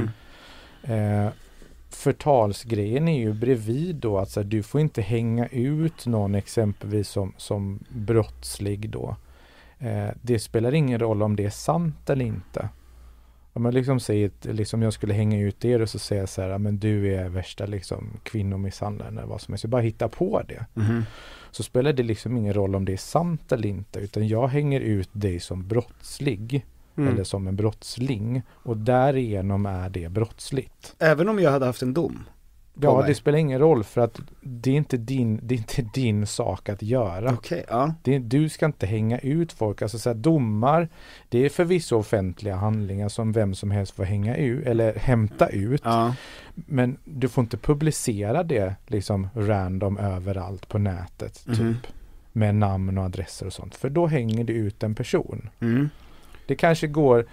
Förtalsgrejen är ju bredvid då att så här, du får inte hänga ut någon exempelvis som brottslig då. Det spelar ingen roll om det är sant eller inte. Om man liksom säger liksom jag skulle hänga ut er och så säger jag så här, men du är värsta liksom kvinnomisshandlaren eller vad som helst. Jag bara hittar på det. Så spelar det liksom ingen roll om det är sant eller inte, utan jag hänger ut dig som brottslig eller som en brottsling och därigenom är det brottsligt. Även om jag hade haft en dom? Ja, det spelar ingen roll för att det är inte din sak att göra. Okay, ja. Du ska inte hänga ut folk. Alltså så här, domar, det är förvisso offentliga handlingar som vem som helst får hänga ut eller hämta ut. Ja. Men du får inte publicera det liksom random överallt på nätet typ med namn och adresser och sånt. För då hänger det ut en person. Det kanske går...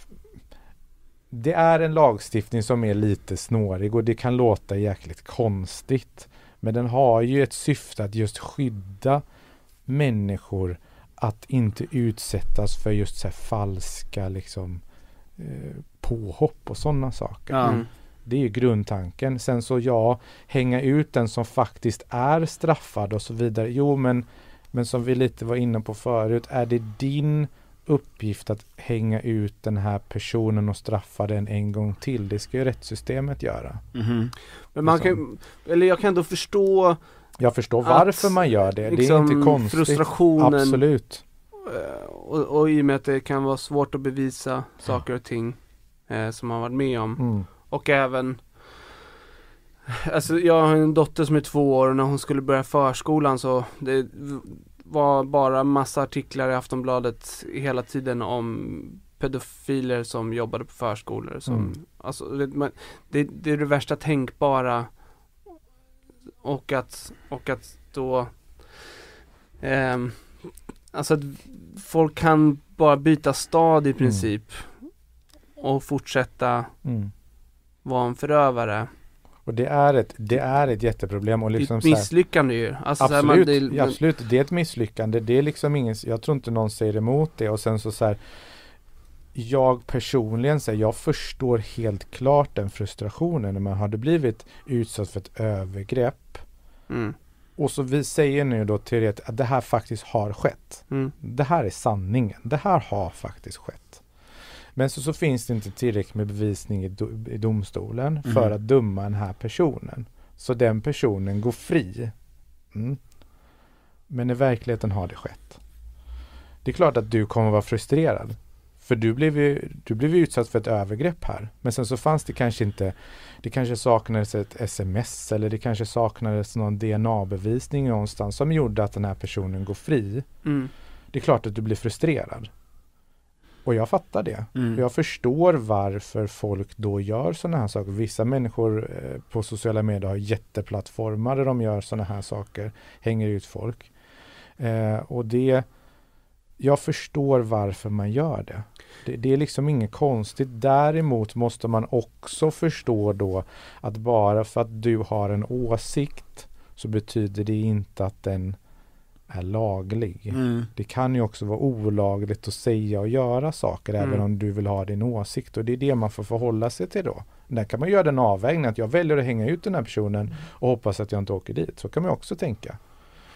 Det är en lagstiftning som är lite snårig och det kan låta jäkligt konstigt. Men den har ju ett syfte att just skydda människor att inte utsättas för just så här falska liksom, påhopp och sådana saker. Det är ju grundtanken. Sen så hänga ut den som faktiskt är straffad och så vidare. Jo, men som vi lite var inne på förut, är det din uppgift att hänga ut den här personen och straffa den en gång till? Det ska ju rättssystemet göra. Men man kan, eller jag kan ändå förstå. Jag förstår varför man gör det. Liksom det är inte konstigt. Frustrationen. Absolut. Och i och med att det kan vara svårt att bevisa saker och ting som man varit med om. Och även alltså jag har en dotter som är 2 år och när hon skulle börja förskolan så det var bara massa artiklar i Aftonbladet hela tiden om pedofiler som jobbade på förskolor som, alltså, det är det värsta tänkbara och att då alltså att folk kan bara byta stad i princip och fortsätta vara en förövare. Och det är ett jätteproblem och liksom ett misslyckande ju. Alltså absolut, absolut, det är ett misslyckande. Det är liksom ingen, jag tror inte någon säger emot det och sen så här, jag personligen säger, jag förstår helt klart den frustrationen när man hade blivit utsatt för ett övergrepp. Och så vi säger nu då till det att det här faktiskt har skett. Det här är sanningen. Det här har faktiskt skett. Men så finns det inte tillräckligt med bevisning i domstolen för att döma den här personen. Så den personen går fri. Men i verkligheten har det skett. Det är klart att du kommer vara frustrerad. För du blev utsatt för ett övergrepp här. Men sen så fanns det kanske inte, det kanske saknades ett sms eller det kanske saknades någon DNA-bevisning någonstans som gjorde att den här personen går fri. Det är klart att du blir frustrerad. Och jag fattar det. Jag förstår varför folk då gör sådana här saker. Vissa människor på sociala medier har jätteplattformar där de gör sådana här saker. Hänger ut folk. Och jag förstår varför man gör det. Det är liksom inget konstigt. Däremot måste man också förstå då att bara för att du har en åsikt så betyder det inte att den är laglig. Det kan ju också vara olagligt att säga och göra saker även om du vill ha din åsikt och det är det man får förhålla sig till då. Där kan man göra den avvägningen att jag väljer att hänga ut den här personen och hoppas att jag inte åker dit. Så kan man också tänka.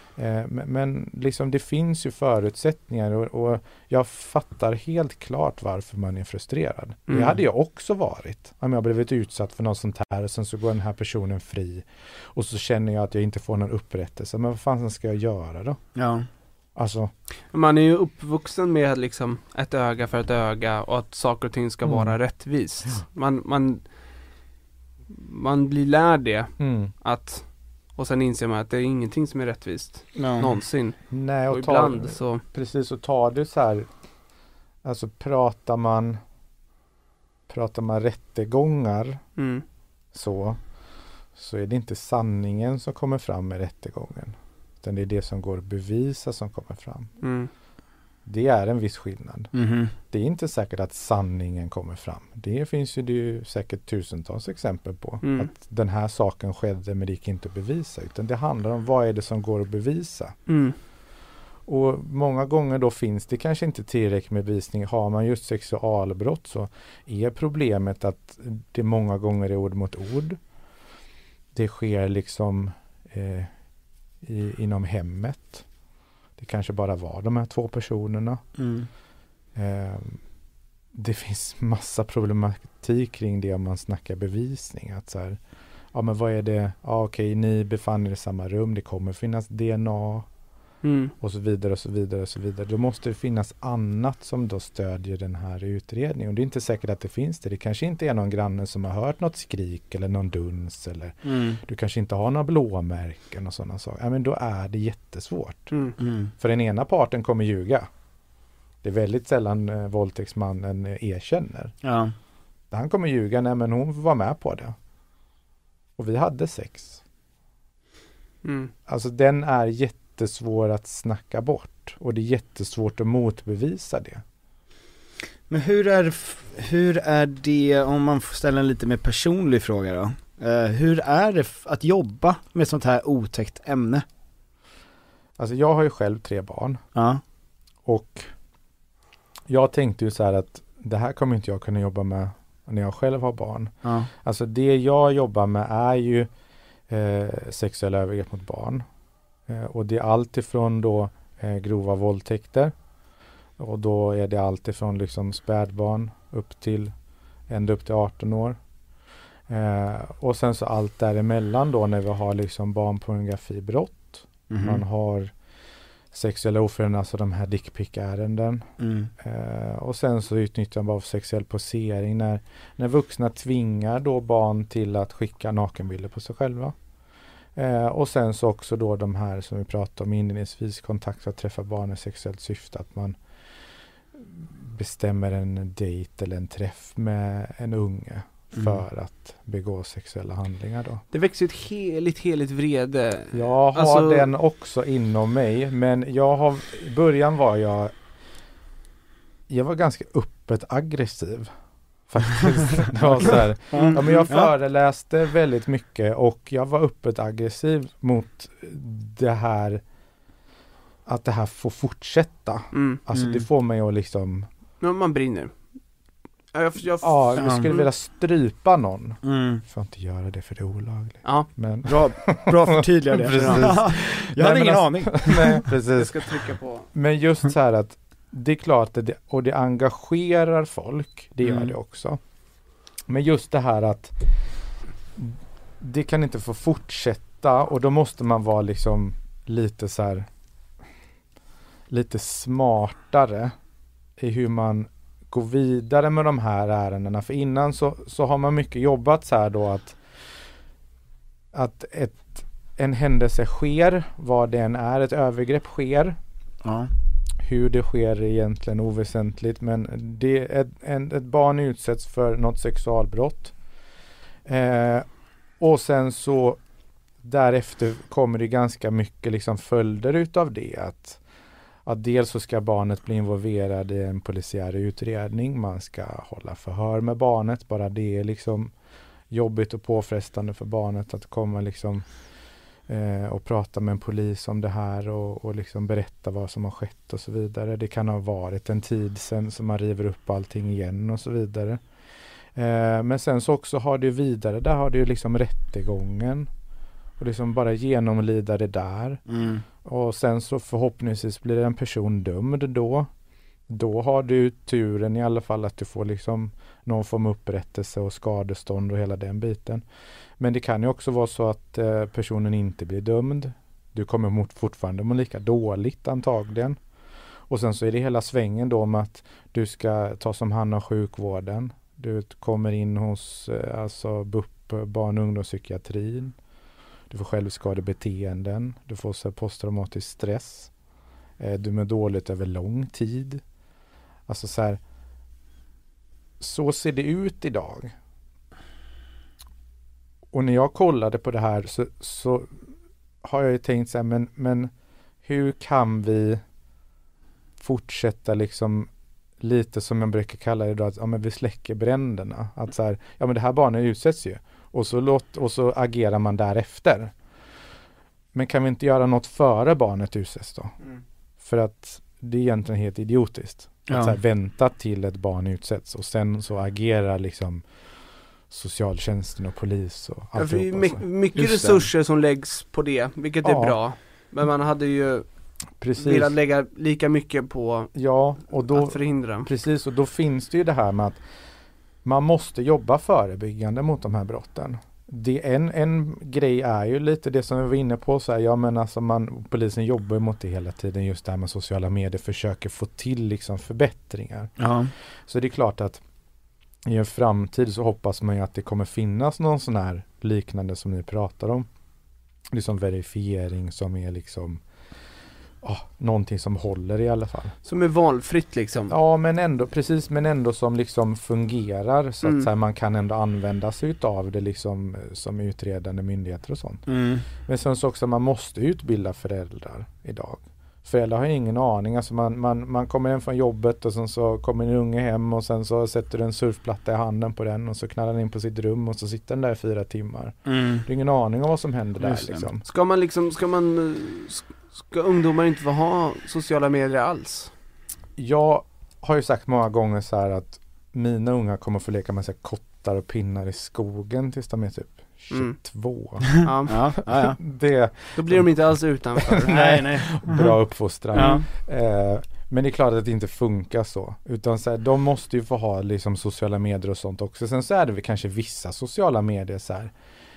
Men liksom det finns ju förutsättningar och jag fattar helt klart varför man är frustrerad. Det hade jag också varit om jag blivit utsatt för något sånt här och sen så går den här personen fri och så känner jag att jag inte får någon upprättelse. Men vad fan ska jag göra då? Ja. Alltså. Man är ju uppvuxen med liksom ett öga för ett öga och att saker och ting ska vara rättvist. Man blir lärd det att, och sen inser man att det är ingenting som är rättvist någonsin. Nej, och ibland så precis, och tar det så här, alltså pratar man rättegångar så är det inte sanningen som kommer fram i rättegången, utan det är det som går att bevisa som kommer fram. Det är en viss skillnad. Det är inte säkert att sanningen kommer fram. Det finns ju säkert tusentals exempel på att den här saken skedde men det gick inte att bevisa, utan det handlar om vad är det som går att bevisa. Och många gånger då finns det kanske inte tillräckligt med bevisning. Har man just sexualbrott så är problemet att det många gånger är ord mot ord. Det sker liksom inom hemmet. Det kanske bara var de här 2 personerna. Det finns massa problematik kring det om man snackar bevisning. Att så här, ja men vad är det? Ja okej, ni befann er i samma rum. Det kommer finnas DNA. Och så vidare och så vidare och så vidare. Då måste det finnas annat som då stödjer den här utredningen. Och det är inte säkert att det finns det. Det kanske inte är någon granne som har hört något skrik eller någon duns. Eller du kanske inte har några blåmärken och sådana saker. Ja, men då är det jättesvårt. För den ena parten kommer ljuga. Det är väldigt sällan våldtäktsmannen erkänner. Ja. Han kommer ljuga, nej men hon var med på det. Och vi hade sex. Alltså den är jättesvår att snacka bort. Och det är jättesvårt att motbevisa det. Men hur är det, om man får ställa en lite mer personlig fråga då? Hur är det att jobba med sånt här otäckt ämne? Alltså jag har ju själv 3 barn. Ja. Och jag tänkte ju så här att det här kommer inte jag kunna jobba med när jag själv har barn. Ja. Alltså det jag jobbar med är ju sexuella övergrepp mot barn. Och det är allt ifrån då grova våldtäkter. Och då är det allt ifrån liksom spädbarn ända upp till 18 år. Och sen så allt däremellan då när vi har liksom barnpornografibrott. Man har sexuella ofredanden, alltså de här dickpick-ärenden. Och sen så utnyttjar man av sexuell posering när vuxna tvingar då barn till att skicka nakenbilder på sig själva. Och sen så också då de här som vi pratade om inledningsvis, kontakt för att träffa barn i sexuellt syfte, att man bestämmer en dejt eller en träff med en unge för att begå sexuella handlingar då. Det växer ett heligt vrede. Jag har den också inom mig, men i början var jag var ganska öppet aggressiv faktiskt. Det var så här, men jag föreläste väldigt mycket och jag var öppet aggressiv mot det här, att det här får fortsätta. Alltså det får mig att liksom... Ja, man brinner. Jag skulle vilja strypa någon. Får inte göra det för det är olagligt. Ja. Men... Bra förtydliga det. Jag hade ingen aning. Nej, precis. Jag ska trycka på. Men just så här att det är klart att det engagerar folk. Det gör det också. Men just det här att det kan inte få fortsätta, och då måste man vara liksom lite så här, lite smartare i hur man går vidare med de här ärendena. För innan så har man mycket jobbat så här då att en händelse sker, vad det än är, ett övergrepp sker. Ja. Hur det sker är egentligen oväsentligt, men det är ett barn utsätts för något sexualbrott. Och sen så därefter kommer det ganska mycket liksom följder utav det. Att dels så ska barnet bli involverad i en polisiär utredning. Man ska hålla förhör med barnet. Bara det är liksom jobbigt och påfrestande för barnet att komma liksom och prata med en polis om det här och liksom berätta vad som har skett och så vidare. Det kan ha varit en tid sedan som man river upp allting igen och så vidare. Men sen så också har det vidare, där har det ju liksom rättegången och liksom bara genomlida det där. Och sen så förhoppningsvis blir en person dömd då. Då har du turen i alla fall att du får liksom någon form av upprättelse och skadestånd och hela den biten. Men det kan ju också vara så att personen inte blir dömd. Du kommer fortfarande må lika dåligt antagligen. Och sen så är det hela svängen då om att du ska ta som hand om sjukvården. Du kommer in hos alltså BUP, barn- och ungdomspsykiatrin. Du får självskadebeteenden. Du får så posttraumatisk stress. Du mår dåligt över lång tid. Alltså så ser det ut idag. Och när jag kollade på det här så har jag ju tänkt så här, men hur kan vi fortsätta liksom lite som jag brukar kalla det då, att men vi släcker bränderna. Att så här, men det här barnet utsätts ju. Och så agerar man därefter. Men kan vi inte göra något före barnet utsätts då? För att det är egentligen helt idiotiskt. Att så här, vänta till ett barn utsätts och sen så agerar liksom socialtjänsten och polis och allt. Mycket resurser som läggs på det, vilket är bra. Men man hade ju velat lägga lika mycket på att förhindra. Precis, och då finns det ju det här med att man måste jobba förebyggande mot de här brotten. En grej är ju lite det som vi var inne på, så här, alltså polisen jobbar mot det hela tiden, just det här med sociala medier, försöker få till liksom förbättringar. Så det är klart att i en framtid så hoppas man ju att det kommer finnas någon sån här liknande som ni pratar om. Liksom verifiering som är liksom någonting som håller i alla fall. Som är valfritt liksom. Ja, men ändå som liksom fungerar så att så här, man kan ändå använda sig utav det liksom som utredande myndigheter och sånt. Men sen så också man måste utbilda föräldrar idag. Föräldrar har ingen aning. Alltså man kommer hem från jobbet och sen så kommer en unge hem och sen så sätter du en surfplatta i handen på den och så knallar den in på sitt rum och så sitter den där i 4 timmar. Det är ingen aning om vad som händer där liksom. Ska ungdomar inte få ha sociala medier alls? Jag har ju sagt många gånger så här att mina unga kommer få leka med så här kottar och pinnar i skogen tills de är typ 22. Då blir de inte alls utanför. nej. Bra uppfostran. Men det är klart att det inte funkar så. Utan så här, de måste ju få ha liksom sociala medier och sånt också. Sen så är det väl kanske vissa sociala medier så här.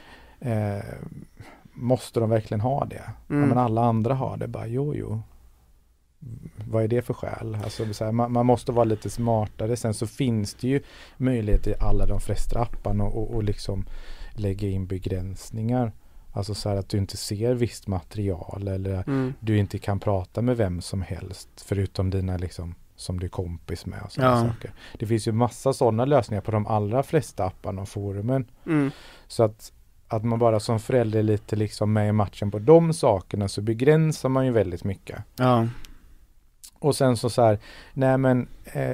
Måste de verkligen ha det? Men alla andra har det. Bara jo. Vad är det för skäl? Alltså, så här, man måste vara lite smartare. Sen så finns det ju möjlighet i alla de flesta apparna och liksom lägga in begränsningar. Alltså så här att du inte ser visst material eller du inte kan prata med vem som helst förutom dina liksom som du är kompis med och sådana saker. Det finns ju massa sådana lösningar på de allra flesta apparna och forumen. Så att man bara som förälder är lite liksom med i matchen på de sakerna, så begränsar man ju väldigt mycket. Och sen så här, nej men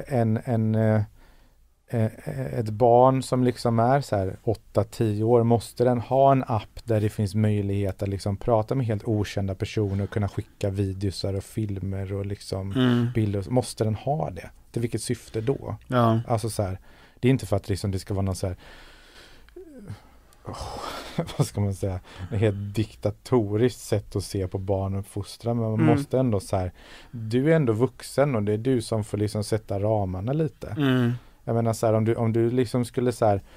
ett barn som liksom är så här 8-10 år, måste den ha en app där det finns möjlighet att liksom prata med helt okända personer och kunna skicka videosar och filmer och liksom bilder. Måste den ha det? Till vilket syfte då? Alltså så här, det är inte för att liksom det ska vara någon så här vad ska man säga, ett helt diktatoriskt sätt att se på barn och uppfostran, men man måste ändå så här, du är ändå vuxen och det är du som får liksom sätta ramarna lite. Jag menar så här, om du liksom skulle så här,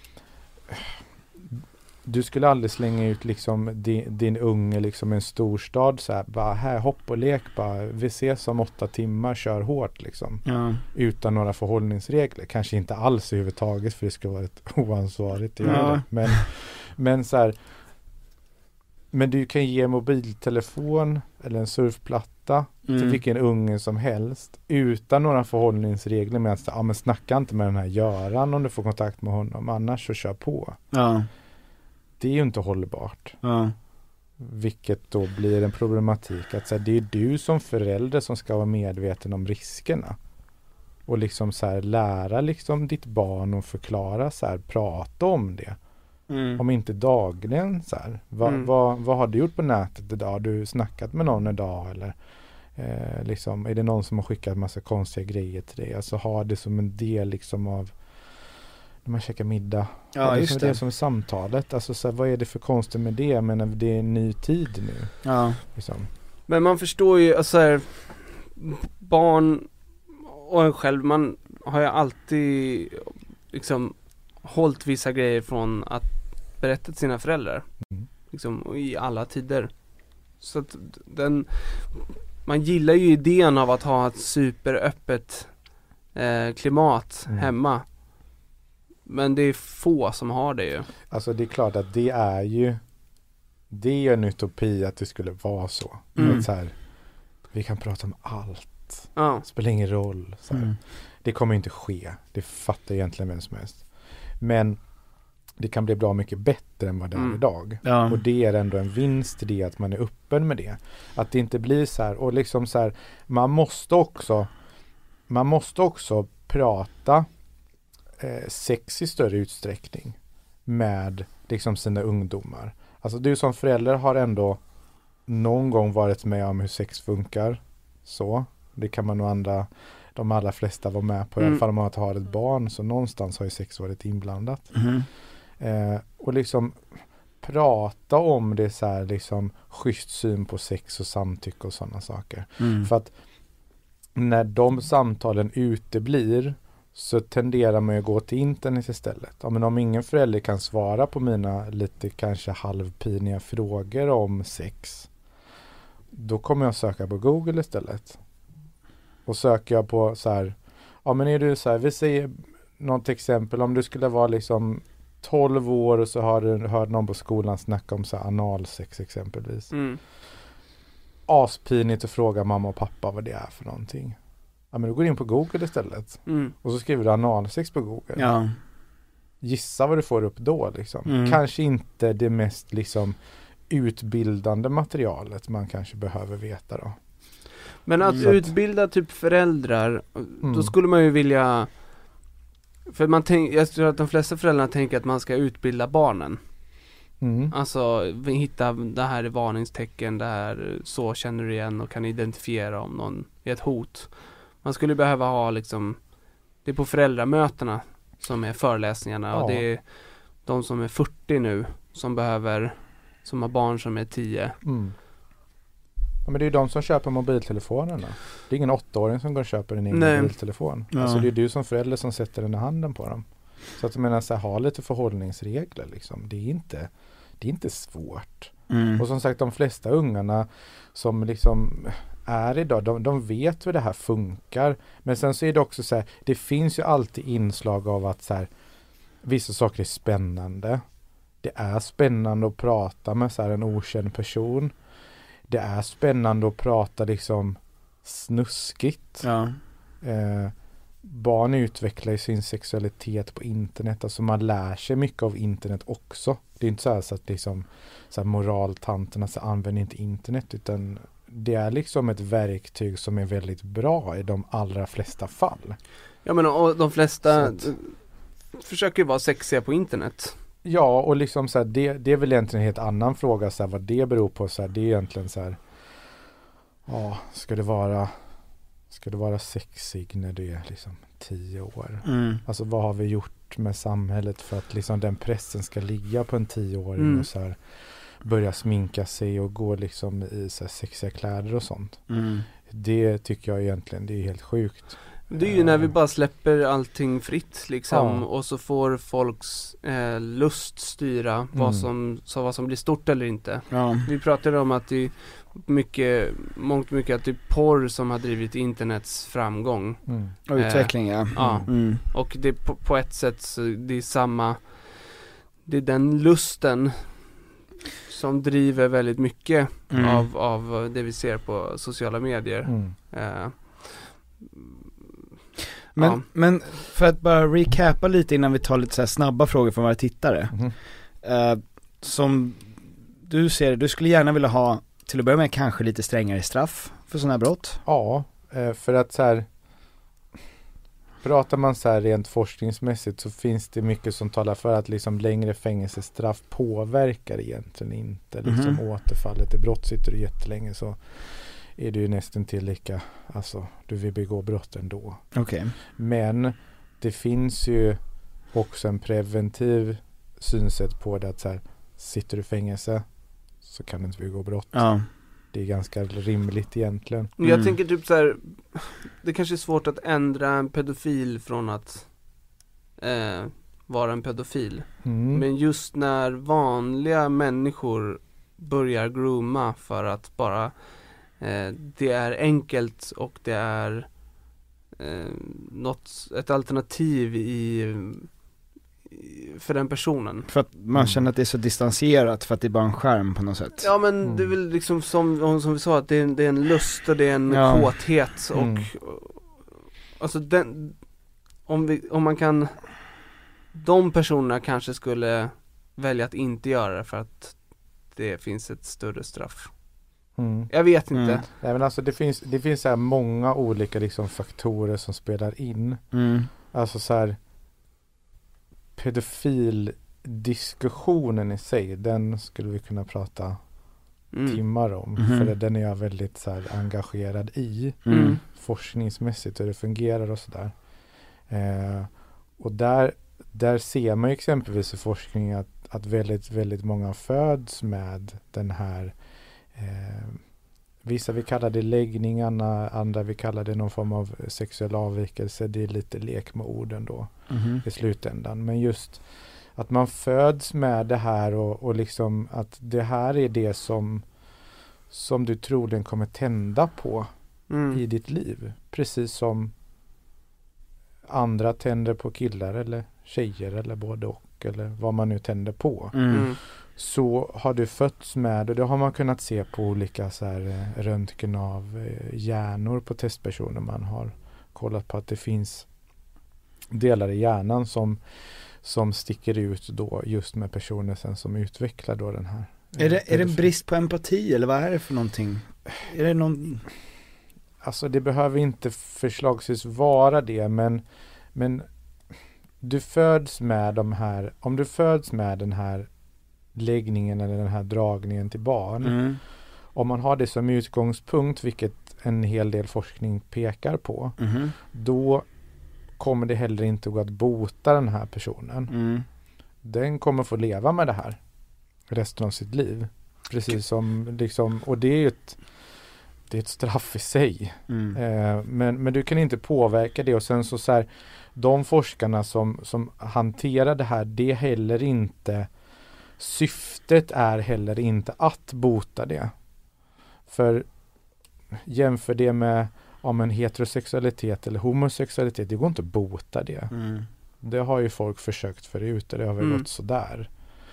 du skulle aldrig slänga ut liksom din unge liksom i en storstad så här, bara här, hopp och lek, bara vi ses om 8 timmar, kör hårt liksom. Utan några förhållningsregler. Kanske inte alls överhuvudtaget, för det skulle vara ett oansvarigt att göra det. Men så här, men du kan ge mobiltelefon eller en surfplatta till vilken unge som helst utan några förhållningsregler, med att men snacka inte med den här Göran om du får kontakt med honom, annars så kör på. Det är ju inte hållbart. Vilket då blir en problematik att så här, det är du som förälder som ska vara medveten om riskerna och liksom så här, lära liksom ditt barn och förklara så här, prata om det. Om inte dagligen så här. Vad har du gjort på nätet idag? Har du snackat med någon idag eller liksom, är det någon som har skickat massa konstiga grejer till dig? Alltså ha det som en del liksom av när man käkar middag. Ja, just det. Det som är samtalet. Alltså så här, vad är det för konstigt med det? Men det är en ny tid nu. Liksom. Men man förstår ju, alltså här, barn och en själv, man har ju alltid liksom hållit vissa grejer från att berätta till sina föräldrar. Liksom i alla tider. Så att man gillar ju idén av att ha ett superöppet klimat hemma. Men det är få som har det ju. Alltså det är klart att det är en utopi att det skulle vara så. Så här, vi kan prata om allt. Spelar ingen roll. Så här. Det kommer inte ske. Det fattar egentligen vem som helst. Men det kan bli bra mycket bättre än vad det är idag. Ja. Och det är ändå en vinst i det att man är öppen med det. Att det inte blir så här, och liksom så här, man måste också prata sex i större utsträckning med liksom sina ungdomar. Alltså du som förälder har ändå någon gång varit med om hur sex funkar. Så, det kan man nog de allra flesta vara med på. I alla fall om man har ett barn, så någonstans har ju sex varit inblandat. Och liksom prata om det så här, liksom schysst syn på sex och samtycke och sådana saker. För att när de samtalen uteblir så tenderar man att gå till internet istället. Ja, men om ingen förälder kan svara på mina lite kanske halvpiniga frågor om sex, då kommer jag söka på Google istället. Och söker jag på så här, ja men är du så här, vi säger något exempel, om du skulle vara liksom 12 år och så har du hört någon på skolan snacka om så här analsex exempelvis. Aspinigt att fråga mamma och pappa vad det är för någonting. Ja men du går in på Google istället. Och så skriver du analsex på Google. Ja. Gissa vad du får upp då liksom. Kanske inte det mest liksom utbildande materialet man kanske behöver veta då. Men att utbilda typ föräldrar, då skulle man ju vilja, för jag tror att de flesta föräldrar tänker att man ska utbilda barnen. Alltså hitta det här är varningstecken, det här så känner du igen och kan identifiera om någon är ett hot. Man skulle behöva ha liksom, det är på föräldramötena som är föreläsningarna och det är de som är 40 nu som har barn som är 10. Ja, men det är ju de som köper mobiltelefonerna. Det är ingen 8-åring som går och köper en egen mobiltelefon. Ja. Alltså det är du som förälder som sätter den i handen på dem. Så att jag menar så här, ha lite förhållningsregler liksom. Det är inte svårt. Och som sagt, de flesta ungarna som liksom är idag, de vet hur det här funkar. Men sen så är det också så här, det finns ju alltid inslag av att så här, vissa saker är spännande. Det är spännande att prata med så här en okänd person. Det är spännande att prata liksom snuskigt. Ja. Barn utvecklar sin sexualitet på internet. Alltså man lär sig mycket av internet också. Det är inte så att liksom, så här moraltanterna så använder inte internet, utan det är liksom ett verktyg som är väldigt bra i de allra flesta fall. Ja men och de flesta försöker vara sexiga på internet. Ja, och liksom så här, det är väl egentligen en helt annan fråga så här, vad det beror på så här, det är egentligen så här, ja, ska det vara sexig när du är liksom 10 år? Alltså vad har vi gjort med samhället för att liksom den pressen ska ligga på en 10-åring och så här börja sminka sig och gå liksom i så här sexiga kläder och sånt. Det tycker jag egentligen, det är helt sjukt. Det är ju när vi bara släpper allting fritt liksom, och så får folks lust styra vad som blir stort eller inte. Ja. Vi pratade om att det är mångt mycket att det är porr som har drivit internets framgång. Och utveckling, ja. Och det är på ett sätt så det är samma, det är den lusten som driver väldigt mycket av det vi ser på sociala medier. Men för att bara recapa lite innan vi tar lite så här snabba frågor från våra tittare. Som du ser, du skulle gärna vilja ha till att börja med kanske lite strängare straff för sådana här brott? Ja, för att så här, pratar man så här rent forskningsmässigt så finns det mycket som talar för att liksom längre fängelsestraff påverkar egentligen inte liksom återfallet i brott. Sitter du jättelänge så är det ju nästan till lika, alltså du vill begå brott ändå. Okay. Men det finns ju också en preventiv synsätt på det, att så här, sitter du i fängelse så kan du inte begå brott. det är ganska rimligt egentligen. Jag tänker typ så här, det kanske är svårt att ändra en pedofil från att vara en pedofil. Men just när vanliga människor börjar grooma för att bara det är enkelt och det är ett alternativ för den personen. För att man känner att det är så distanserat, för att det är bara en skärm på något sätt. Ja, men det är väl liksom som vi sa, att det är en lust och det är en kåthet och alltså om man kan, de personerna kanske skulle välja att inte göra det för att det finns ett större straff. Jag vet inte. Nej, men alltså det finns så här många olika liksom faktorer som spelar in. Alltså så här, pedofildiskussionen i sig, den skulle vi kunna prata timmar om. För den är jag väldigt så här engagerad i. Forskningsmässigt hur det fungerar och sådär. Och där ser man exempelvis i forskning att väldigt, väldigt många föds med den här vissa vi kallar det läggningarna, andra vi kallar det någon form av sexuell avvikelse. Det är lite lek med orden då i slutändan. Men just att man föds med det här och liksom att det här är det som du troligen kommer tända på i ditt liv. Precis som andra tänder på killar eller tjejer eller både och eller vad man nu tänder på. Så har du fötts med, och det har man kunnat se på olika så här röntgen av hjärnor på testpersoner. Man har kollat på att det finns delar i hjärnan som sticker ut då just med personer sen som utvecklar då den här. Är det en brist på empati eller vad är det för någonting? Är det någon... Alltså det behöver inte förslagsvis vara det, men du föds med de här, om du föds med den här läggningen eller den här dragningen till barn, om man har det som utgångspunkt, vilket en hel del forskning pekar på, då kommer det heller inte gå att bota den här personen. Den kommer få leva med det här resten av sitt liv. Precis som liksom, och det är ett straff i sig. Men du kan inte påverka det, och sen så här, de forskarna som hanterar det här, det är heller inte, syftet är heller inte att bota det. För jämför det med en heterosexualitet eller homosexualitet, det går inte att bota det. Det har ju folk försökt förut och det har väl gått sådär.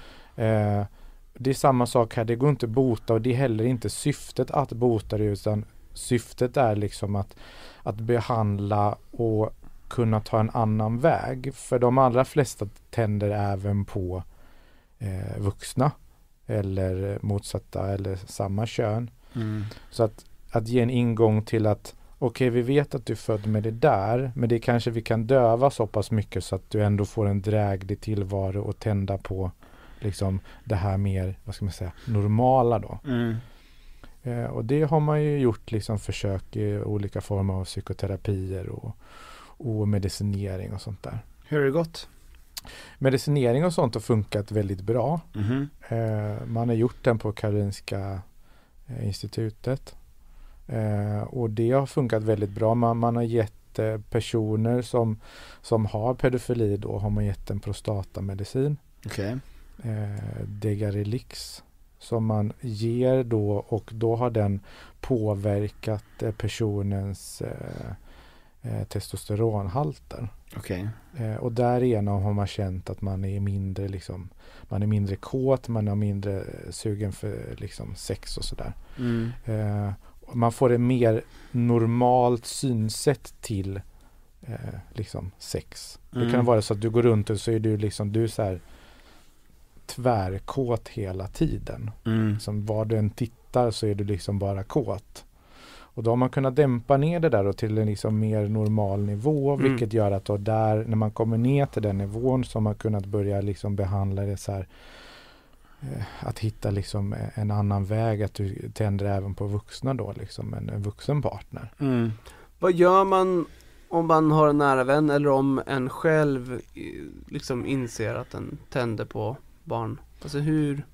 Det är samma sak här, det går inte att bota, och det är heller inte syftet att bota det, utan syftet är liksom att behandla och kunna ta en annan väg. För de allra flesta tänder även på vuxna eller motsatta eller samma kön. Så att ge en ingång till att okej, vi vet att du är född med det där, men det kanske vi kan döva så pass mycket så att du ändå får en dräglig tillvaro och tända på liksom det här mer, vad ska man säga, normala då. Och det har man ju gjort liksom försök i olika former av psykoterapier och medicinering och sånt där. Hur har det gått? Medicinering och sånt har funkat väldigt bra. Man har gjort den på Karolinska institutet. Och det har funkat väldigt bra. Man har gett personer som har pedofili, då har man gett en prostatamedicin. Degarelix som man ger då, och då har den påverkat personens testosteronhalter. Och därigenom har man känt att man är mindre liksom, man är mindre kåt, man är mindre sugen för liksom sex och sådär. Man får ett mer normalt synsätt till liksom sex. Det kan vara så att du går runt och så är du så här tvärkåt hela tiden. Som var du än tittar så är du liksom bara kåt. Och då har man kunnat dämpa ner det där och till en liksom mer normal nivå, vilket gör att då där, när man kommer ner till den nivån, så har man kunnat börja liksom behandla det så här, att hitta liksom en annan väg, att du tänder även på vuxna då, liksom en vuxen partner. Vad gör man om man har en nära vän, eller om en själv liksom inser att den tänder på barn? Alltså hur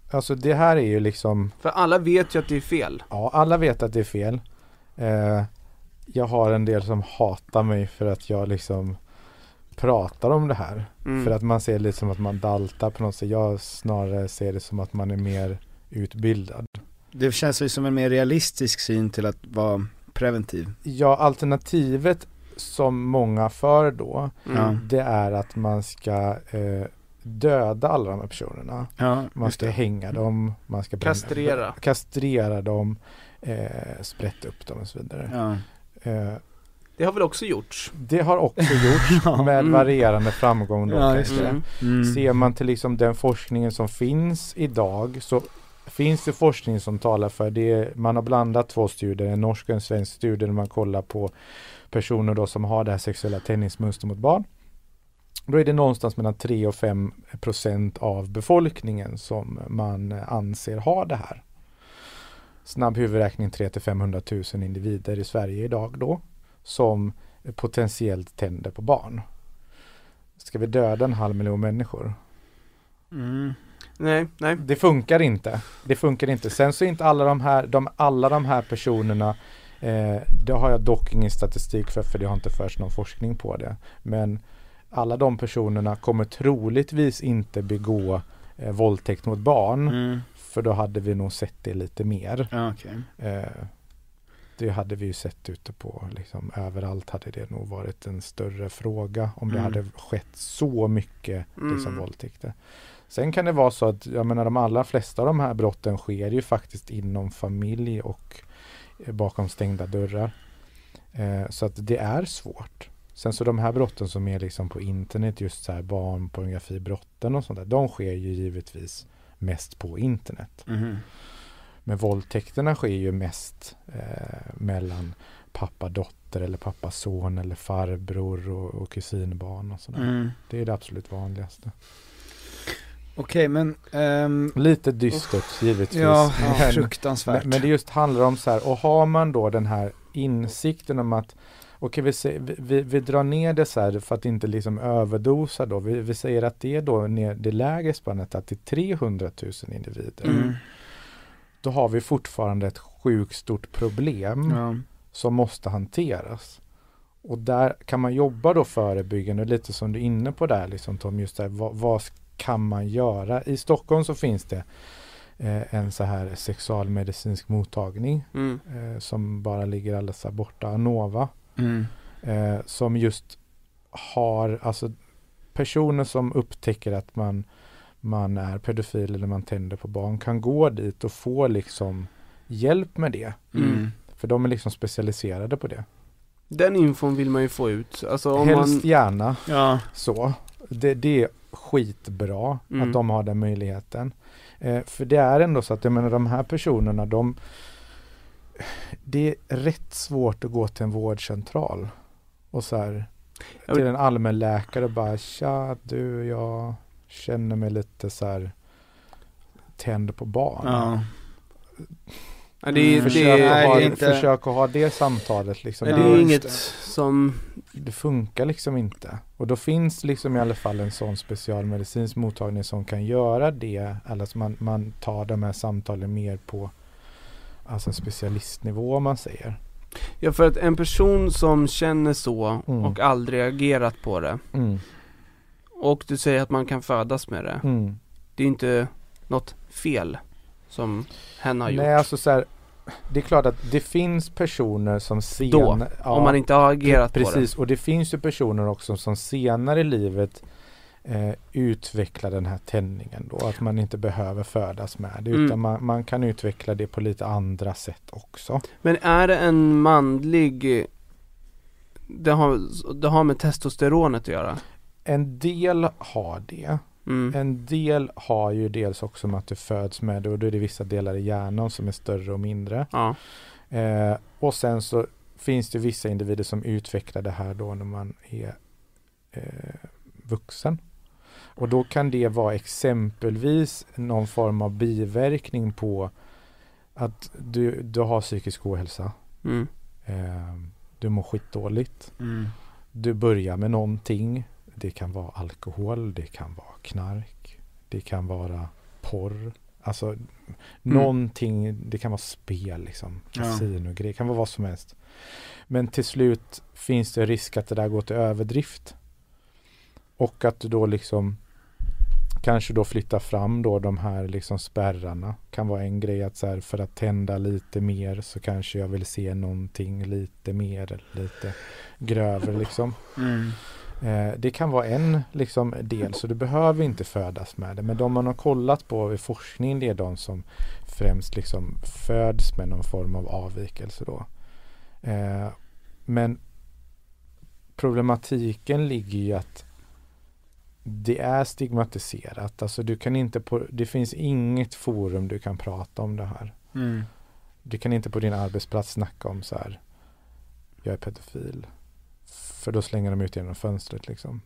alltså det här är ju liksom... För alla vet ju att det är fel. Ja, alla vet att det är fel. Jag har en del som hatar mig för att jag liksom pratar om det här. För att man ser lite som att man daltar på något sätt. Jag snarare ser det som att man är mer utbildad. Det känns ju som en mer realistisk syn till att vara preventiv. Ja, alternativet som många för då, det är att man ska döda alla de här personerna. Ja, man ska hänga dem, man ska kastrera dem, sprätta upp dem och så vidare. Ja. Det har väl också gjorts? Det har också gjorts med varierande framgång då. Ja, Ser man till liksom den forskningen som finns idag, så finns det forskning som talar för det. Man har blandat 2 studier, en norsk och en svensk studie, där man kollar på personer då som har det här sexuella tändningsmönster mot barn. Då är det någonstans mellan 3 och 5% av befolkningen som man anser har det här. Snabb huvudräkning 300-500 000 individer i Sverige idag då, som potentiellt tänder på barn. Ska vi döda 500 000 människor? Nej. Det funkar inte. Sen så är inte alla de här personerna, det har jag dock ingen statistik för det har inte förts någon forskning på det. Men alla de personerna kommer troligtvis inte begå våldtäkt mot barn. För då hade vi nog sett det lite mer. Det hade vi ju sett ute på liksom, överallt hade det nog varit en större fråga om det hade skett så mycket liksom, våldtäkter. Sen kan det vara så att de allra flesta av de här brotten sker ju faktiskt inom familj och bakom stängda dörrar. Så att det är svårt. Sen så de här brotten som är liksom på internet, just så här barnpornografibrotten och sånt där, de sker ju givetvis mest på internet. Men våldtäkterna sker ju mest mellan pappa-dotter eller pappa-son eller farbror och kusinbarn och sådär. Det är det absolut vanligaste. Okej, men... lite dystert givetvis. Ja, fruktansvärt. Men det just handlar om så här, och har man då den här insikten om att vi drar ner det så här för att inte liksom överdosa då. Vi säger att det är då det lägre spannet att det är 300 000 individer. Då har vi fortfarande ett sjukt stort problem som måste hanteras. Och där kan man jobba då förebyggande, lite som du är inne på där liksom, Tom, just där, vad kan man göra? I Stockholm så finns det en så här sexualmedicinsk mottagning som bara ligger alldeles här borta, Anova. Som just har, alltså personer som upptäcker att man är pedofil eller man tänder på barn kan gå dit och få liksom hjälp med det. För de är liksom specialiserade på det. Den infon vill man ju få ut. Alltså, om helst gärna. Så. Det är skitbra att de har den möjligheten. För det är ändå så att de här personerna, det är rätt svårt att gå till en vårdcentral och så här till en allmänläkare och bara, tja du, jag känner mig lite så här tänd på barn. Försök att ha det samtalet liksom. Det är inget som det funkar liksom inte. Och då finns liksom i alla fall en sån specialmedicinsk mottagning som kan göra det, eller så man tar de här samtalen mer på alltså specialistnivå om man säger. Ja, för att en person som känner så och aldrig agerat på det och du säger att man kan födas med det, det är inte något fel som hen har gjort. Nej, alltså så här, det är klart att det finns personer som senare... om man inte har agerat på det. Precis, och det finns ju personer också som senare i livet utvecklar den här tändningen då. Att man inte behöver födas med det, utan man kan utveckla det på lite andra sätt också. Men är det en manlig... Det har med testosteronet att göra? En del har det. En del har ju dels också med att du föds med det, och då är det vissa delar i hjärnan som är större och mindre. Och sen så finns det vissa individer som utvecklar det här då när man är vuxen. Och då kan det vara exempelvis någon form av biverkning på att du har psykisk ohälsa. Du mår skitdåligt. Du börjar med någonting. Det kan vara alkohol, det kan vara knark, det kan vara porr. Alltså någonting, det kan vara spel liksom, kasino och grejer, det kan vara vad som helst. Men till slut finns det risk att det där går till överdrift. Och att du då liksom kanske då flyttar fram då de här liksom spärrarna. Kan vara en grej att så här, för att tända lite mer så kanske jag vill se någonting lite mer, lite grövre liksom. Det kan vara en liksom del, så du behöver inte födas med det. Men de man har kollat på i forskning, det är de som främst liksom föds med någon form av avvikelse då. Men problematiken ligger i att det är stigmatiserat. Alltså du kan inte det finns inget forum du kan prata om det här. Du kan inte på din arbetsplats snacka om så här: jag är pedofil. För då slänger de ut genom fönstret liksom.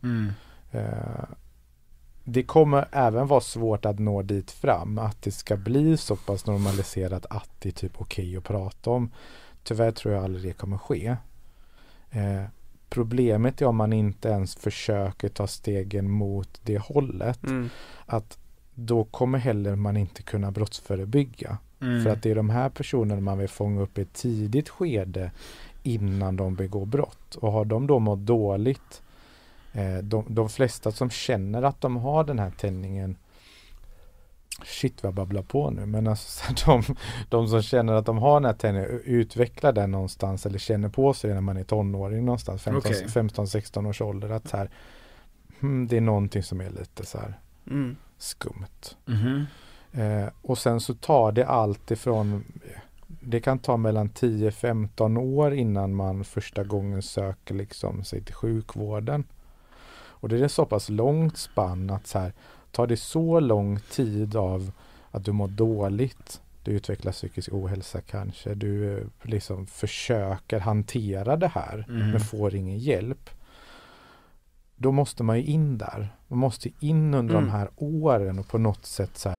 Det kommer även vara svårt att nå dit fram, att det ska bli så pass normaliserat att det är typ okej att prata om. Tyvärr tror jag aldrig det kommer ske. Problemet är om man inte ens försöker ta stegen mot det hållet, att då kommer heller man inte kunna brottsförebygga. För att det är de här personerna man vill fånga upp i ett tidigt skede innan de begår brott. Och har de då mått dåligt, de flesta som känner att de har den här tändningen, shit vad jag babblar på nu, men alltså, de som känner att de har den här tändningen, utvecklar den någonstans eller känner på sig när man är tonåring någonstans, 15-16 års ålder, att så här, det är någonting som är lite så här skumt. Och sen så tar det allt ifrån, det kan ta mellan 10-15 år innan man första gången söker liksom sig till sjukvården. Och det är så pass långt spann att så här, tar det så lång tid av att du mår dåligt, du utvecklar psykisk ohälsa kanske, du liksom försöker hantera det här men får ingen hjälp. Då måste man ju in där. Man måste in under de här åren och på något sätt så här.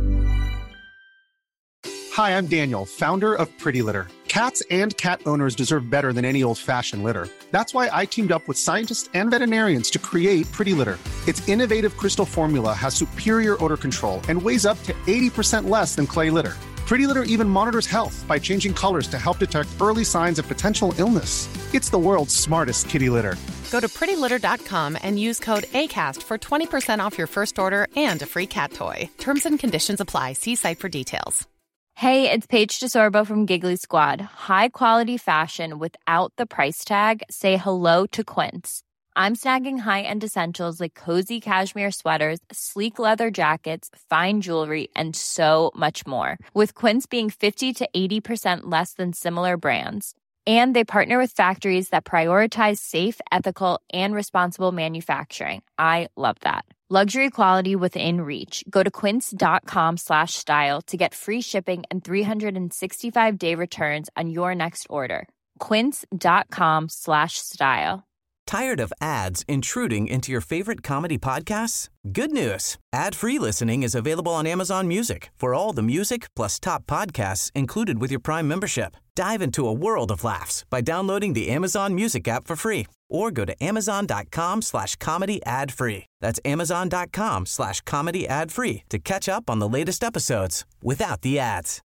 Hi, I'm Daniel, founder of Pretty Litter. Cats and cat owners deserve better than any old-fashioned litter. That's why I teamed up with scientists and veterinarians to create Pretty Litter. Its innovative crystal formula has superior odor control and weighs up to 80% less than clay litter. Pretty Litter even monitors health by changing colors to help detect early signs of potential illness. It's the world's smartest kitty litter. Go to prettylitter.com and use code ACAST for 20% off your first order and a free cat toy. Terms and conditions apply. See site for details. Hey, it's Paige DeSorbo from Giggly Squad. High quality fashion without the price tag. Say hello to Quince. I'm snagging high-end essentials like cozy cashmere sweaters, sleek leather jackets, fine jewelry, and so much more. With Quince being 50 to 80% less than similar brands. And they partner with factories that prioritize safe, ethical, and responsible manufacturing. I love that. Luxury quality within reach. Go to quince.com/style to get free shipping and 365-day returns on your next order. Quince.com/style. Tired of ads intruding into your favorite comedy podcasts? Good news. Ad-free listening is available on Amazon Music for all the music plus top podcasts included with your Prime membership. Dive into a world of laughs by downloading the Amazon Music app for free or go to amazon.com/comedy ad-free. That's amazon.com/comedy ad-free to catch up on the latest episodes without the ads.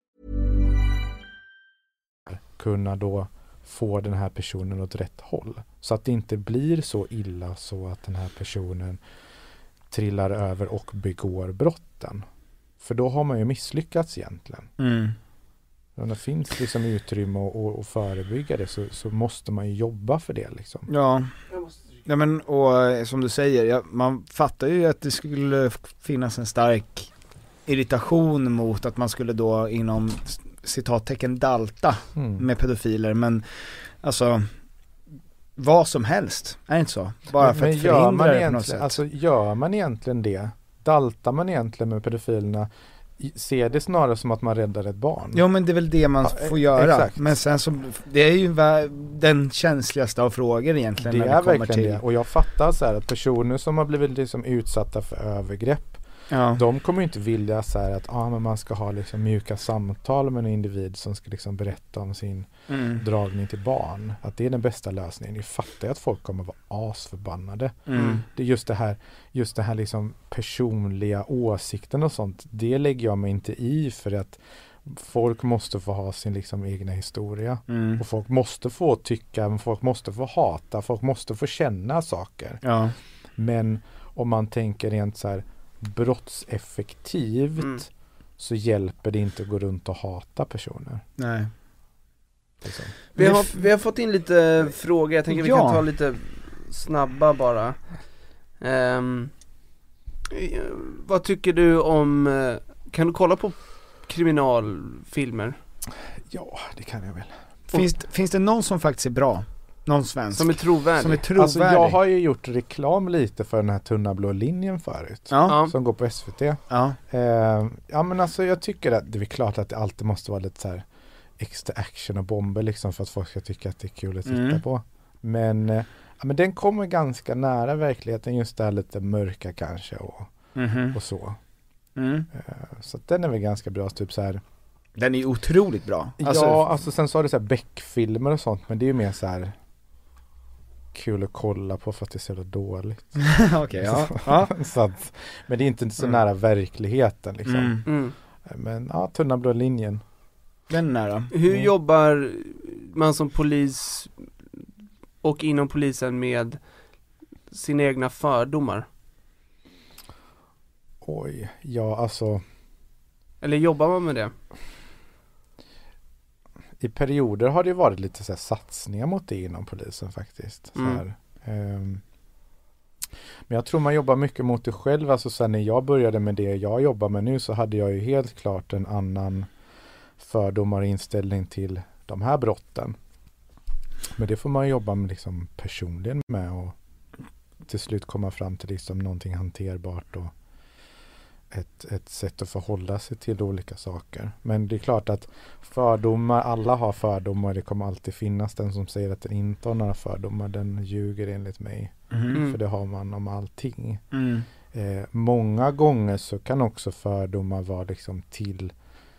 Kunna då få den här personen åt rätt håll. Så att det inte blir så illa så att den här personen trillar över och begår brotten. För då har man ju misslyckats egentligen. Om det finns liksom utrymme att förebygga det så måste man ju jobba för det liksom. Ja, men och som du säger, man fattar ju att det skulle finnas en stark irritation mot att man skulle då inom citattecken dalta med pedofiler, men alltså vad som helst, är det inte så? Bara för att förhindra det på något sätt. Alltså gör man egentligen det? Daltar man egentligen med pedofilerna? Ser det snarare som att man räddar ett barn? Jo, men det är väl det man får göra. Exakt. Men sen så, det är ju den känsligaste av frågor egentligen. Det är verkligen det. Och jag fattar så här att personer som har blivit liksom utsatta för övergrepp De kommer ju inte vilja så här att men man ska ha liksom mjuka samtal med en individ som ska liksom berätta om sin dragning till barn. Att det är den bästa lösningen. Jag fattar ju att folk kommer vara asförbannade. Det är just det här liksom personliga åsikten och sånt. Det lägger jag mig inte i, för att folk måste få ha sin liksom egna historia. Och folk måste få tycka, folk måste få hata, folk måste få känna saker. Ja. Men om man tänker rent så här brottseffektivt så hjälper det inte att gå runt och hata personer. Nej. Vi har fått in lite frågor. Jag tänker vi kan ta lite snabba bara. Vad tycker du om, kan du kolla på kriminalfilmer? Ja, det kan jag väl. Finns det någon som faktiskt är bra? Någon svensk? Som är trovärdig? Alltså jag har ju gjort reklam lite för den här tunna blå linjen förut. Som går på SVT. Men alltså jag tycker att det är klart att det alltid måste vara lite så här extra action och bomber liksom, för att folk ska tycka att det är kul att titta på. Men den kommer ganska nära verkligheten, just det här lite mörka kanske och så. Så att den är väl ganska bra, typ så här. Den är otroligt bra. Alltså sen så har det så här Beck-filmer och sånt, men det är ju mer så här kul att kolla på för att det är så dåligt. Okej, så att, men det är inte så nära verkligheten liksom. Men tunna blå linjen. Den nära. Hur jobbar man som polis och inom polisen med sina egna fördomar? Oj, alltså. Eller jobbar man med det? I perioder har det varit lite så här satsningar mot det inom polisen faktiskt. Så här. Men jag tror man jobbar mycket mot det själv. Alltså sen när jag började med det jag jobbar med nu, så hade jag ju helt klart en annan fördomar och inställning till de här brotten. Men det får man jobba med liksom personligen med, och till slut komma fram till liksom någonting hanterbart och ett sätt att förhålla sig till olika saker. Men det är klart att fördomar, alla har fördomar, det kommer alltid finnas. Den som säger att den inte har några fördomar, den ljuger enligt mig. För det har man om allting. Många gånger så kan också fördomar vara liksom till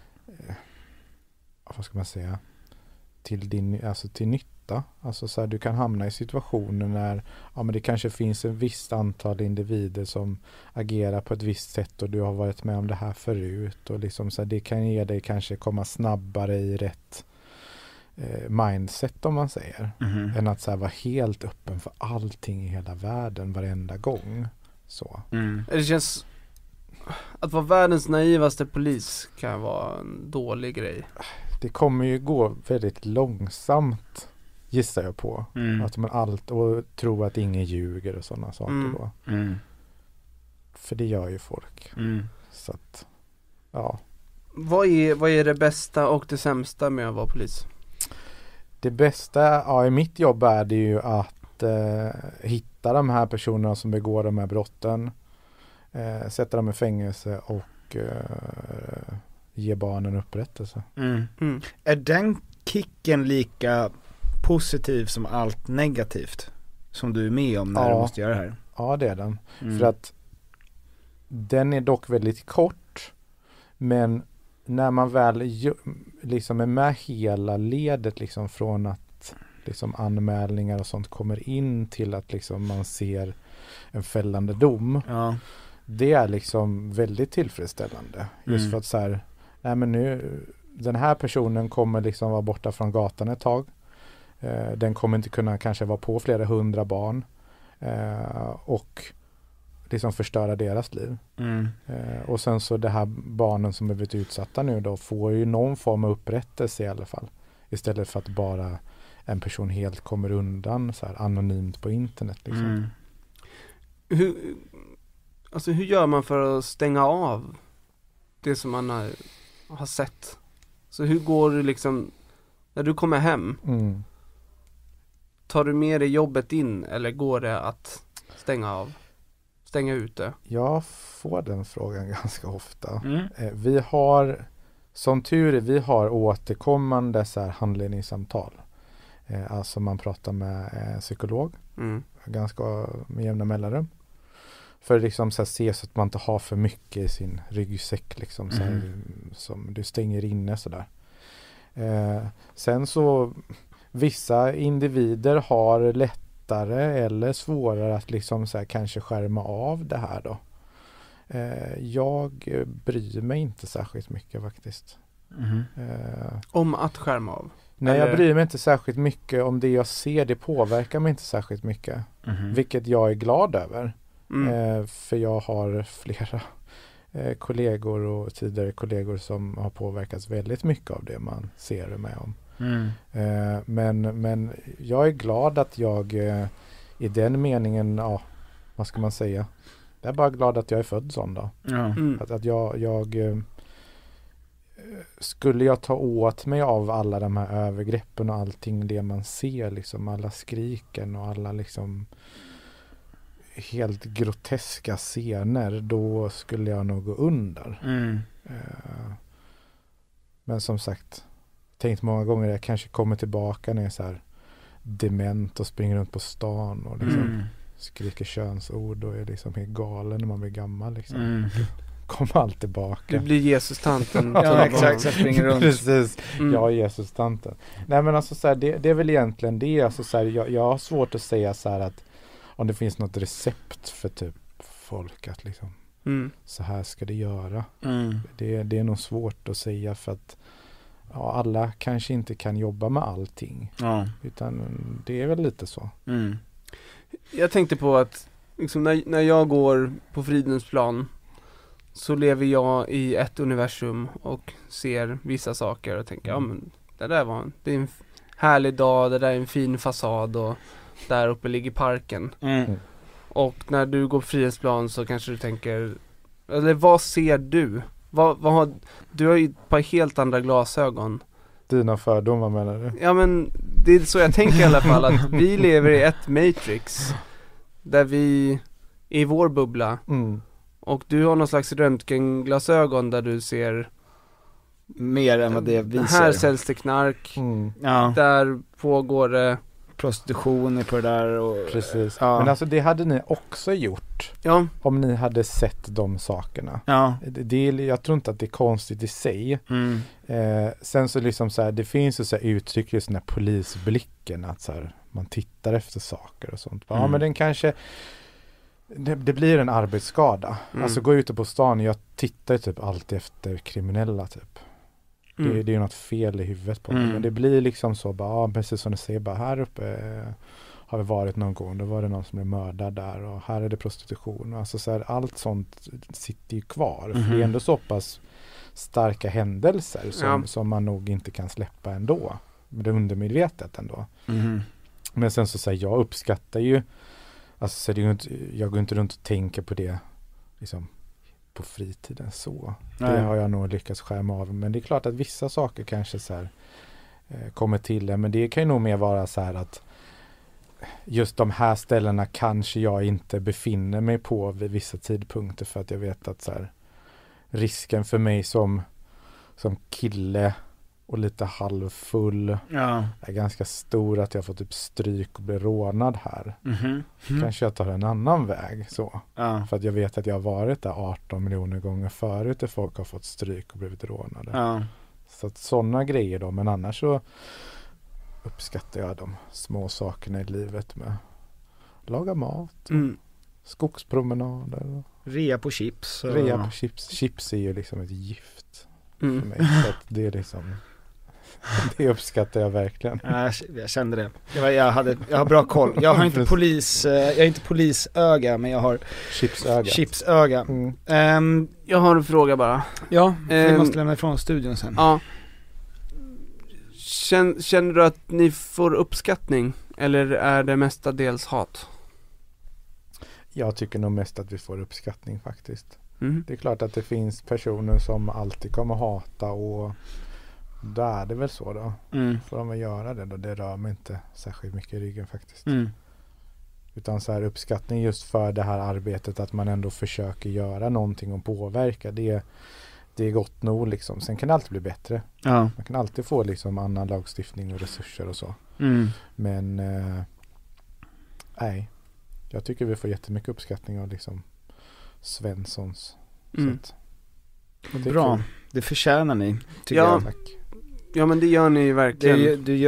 vad ska man säga, till nytta. Alltså så här, du kan hamna i situationer när men det kanske finns en visst antal individer som agerar på ett visst sätt, och du har varit med om det här förut, och liksom så här, det kan ge dig kanske komma snabbare i rätt mindset, om man säger, än att så här, vara helt öppen för allting i hela världen varenda gång. Så. Det känns att vara världens naivaste polis kan vara en dålig grej. Det kommer ju gå väldigt långsamt, gissar jag på. Att man och tro att ingen ljuger och sådana saker då. För det gör ju folk. Så att, ja. Vad är det bästa och det sämsta med att vara polis? Det bästa i mitt jobb är det ju att hitta de här personerna som begår de här brotten. Sätta dem i fängelse och ge barnen upprättelse. Är den kicken lika positiv som allt negativt som du är med om när du måste göra det här? Ja, det är den. För att den är dock väldigt kort, men när man väl liksom är med hela ledet liksom, från att liksom anmälningar och sånt kommer in till att liksom man ser en fällande dom. Det är liksom väldigt tillfredsställande. Just för att så här, nej men nu, den här personen kommer liksom vara borta från gatan ett tag. Den kommer inte kunna kanske vara på flera 100 barn. Och liksom förstöra deras liv. Och sen så det här barnen som har blivit utsatta nu då får ju någon form av upprättelse i alla fall. Istället för att bara en person helt kommer undan så här anonymt på internet liksom. Hur gör man för att stänga av det som man har sett? Så hur går du liksom när du kommer hem? Tar du med dig jobbet in, eller går det att stänga ute? Jag får den frågan ganska ofta. Vi har, som tur är, vi har återkommande så här handledningssamtal. Alltså man pratar med psykolog ganska med jämna mellanrum. För liksom så här, se så att man inte har för mycket i sin ryggsäck liksom, så här, som du stänger inne sådär. Sen så vissa individer har lättare eller svårare att liksom så här, kanske skärma av det här då. Jag bryr mig inte särskilt mycket faktiskt. Om att skärma av? Nej, jag bryr mig inte särskilt mycket om det jag ser, det påverkar mig inte särskilt mycket. Vilket jag är glad över. För jag har flera kollegor och tidigare kollegor som har påverkats väldigt mycket av det man ser och med om. Men jag är glad att jag i den meningen, ja, vad ska man säga? Jag är bara glad att jag är född sån då. Att jag skulle jag ta åt mig av alla de här övergreppen och allting det man ser, liksom alla skriken och alla liksom helt groteska scener, då skulle jag nog gå under. Men som sagt, tänkt många gånger jag kanske kommer tillbaka när jag är så här dement och springer runt på stan och liksom skriker könsord och är liksom helt galen när man blir gammal liksom. Kommer allt tillbaka. Du blir Jesus-tanten. Ja, exakt, så springer runt. Precis, jag är Jesus-tanten. Nej, men alltså så här, det är väl egentligen det. Alltså så här, jag har svårt att säga så här att om det finns något recept för typ folk att liksom så här ska det göra. Det är nog svårt att säga för att alla kanske inte kan jobba med allting. Utan det är väl lite så. Jag tänkte på att liksom, när jag går på Fridhemsplan så lever jag i ett universum och ser vissa saker och tänker, ja men det är en härlig dag, det där är en fin fasad och där uppe ligger parken. Och när du går på Fridhemsplan så kanske du tänker, eller vad ser du? Du har ju ett par helt andra glasögon. Dina fördomar menar du? Ja, men det är så jag tänker i alla fall, att vi lever i ett matrix där vi är i vår bubbla. Och du har någon slags röntgenglasögon där du ser mer än vad det visar. Här säljs det knark. Där pågår det prostitution på det där och precis. Men alltså det hade ni också gjort. Om ni hade sett de sakerna. Jag tror inte att det är konstigt i sig. Sen så liksom så här, det finns ju så här uttryck just den här polisblicken att så här, man tittar efter saker och sånt. Ja, men den kanske det blir en arbetsskada. Alltså gå ute på stan, jag tittar typ alltid efter kriminella typ. Det är ju något fel i huvudet på mig. Men det blir liksom så bara, precis som du säger, bara här uppe har vi varit någon gång, då var det någon som blev mördad där och här är det prostitution. Alltså så här, allt sånt sitter ju kvar. För det är ändå så pass starka händelser som man nog inte kan släppa ändå. Det är undermedvetet ändå. Men sen så säger jag uppskattar ju, alltså så jag går inte runt och tänker på det liksom på fritiden så. Det har jag nog lyckats skärma av. Men det är klart att vissa saker kanske så här kommer till det. Men det kan ju nog mer vara så här att just de här ställena kanske jag inte befinner mig på vid vissa tidpunkter för att jag vet att så här, risken för mig som kille och lite halvfull är ganska stor att jag får typ stryk och blir rånad här. Kanske jag tar en annan väg så. För att jag vet att jag har varit där 18 miljoner gånger förut där folk har fått stryk och blivit rånade. Så att sådana grejer då, men annars så uppskattar jag de små sakerna i livet med laga mat, skogspromenader. Rea på chips. Rea på chips. Chips är ju liksom ett gift för mig. Så att det är liksom det uppskattar jag verkligen. Jag kände det. Jag har bra koll. Jag har inte jag är inte polisöga, men jag har chipsöga. Jag har en fråga bara. Ja, vi måste lämna ifrån studion sen. Ja. Känner du att ni får uppskattning eller är det mestadels hat? Jag tycker nog mest att vi får uppskattning faktiskt. Det är klart att det finns personer som alltid kommer hata och där är det väl så då. Får de väl göra det då. Det rör mig inte särskilt mycket i ryggen faktiskt. Utan så här uppskattning just för det här arbetet att man ändå försöker göra någonting och påverka. Det är gott nog liksom. Sen kan det alltid bli bättre. Man kan alltid få liksom annan lagstiftning och resurser och så. Men nej. Jag tycker vi får jättemycket uppskattning och liksom Svenssons. Bra, kul. det förtjänar ni, tycker jag. Tack. Ja, men det gör ni verkligen. Du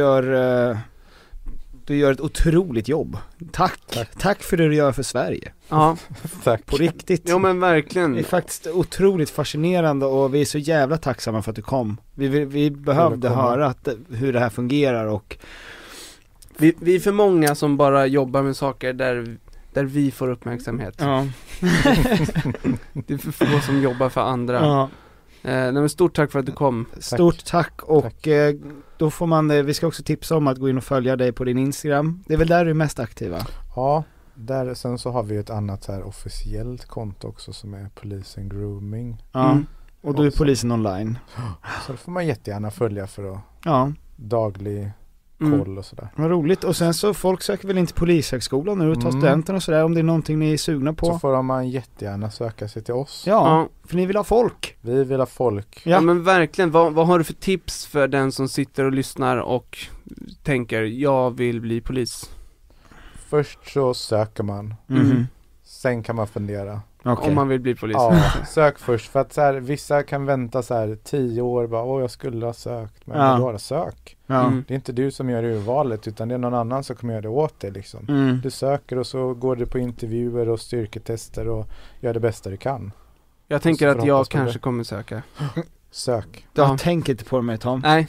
gör ett otroligt jobb. Tack för det du gör för Sverige. Ja. Tack. På riktigt. Ja, men verkligen. Det är faktiskt otroligt fascinerande och vi är så jävla tacksamma för att du kom. Vi behövde höra hur det här fungerar och vi är för många som bara jobbar med saker där vi får uppmärksamhet. Ja. Det är för få som jobbar för andra. Ja. Men stort tack för att du kom. Stort tack och då får man, vi ska också tipsa om att gå in och följa dig på din Instagram. Det är väl där du är mest aktiva? Ja, där, sen så har vi ett annat så här officiellt konto också som är Polisen Grooming. Ja, och du är polisen online. Så det får man jättegärna följa för att daglig koll och sådär. Vad roligt. Och sen så folk söker väl inte polishögskolan nu och tar studenten och sådär om det är någonting ni är sugna på. Så får man jättegärna söka sig till oss. Ja, för ni vill ha folk. Vi vill ha folk. Ja, men verkligen. Vad har du för tips för den som sitter och lyssnar och tänker, jag vill bli polis? Först så söker man. Sen kan man fundera. Okay. Om man vill bli polis. Ja, sök först. För att så här, vissa kan vänta så här 10 år. Bara, jag skulle ha sökt. Men bara sök. Det är inte du som gör urvalet. Utan det är någon annan som kommer göra det åt dig. Liksom. Du söker och så går du på intervjuer och styrketester. Och gör det bästa du kan. Jag tänker att jag kanske kommer söka. Sök. Jag tänker inte på mig, Tom. Nej.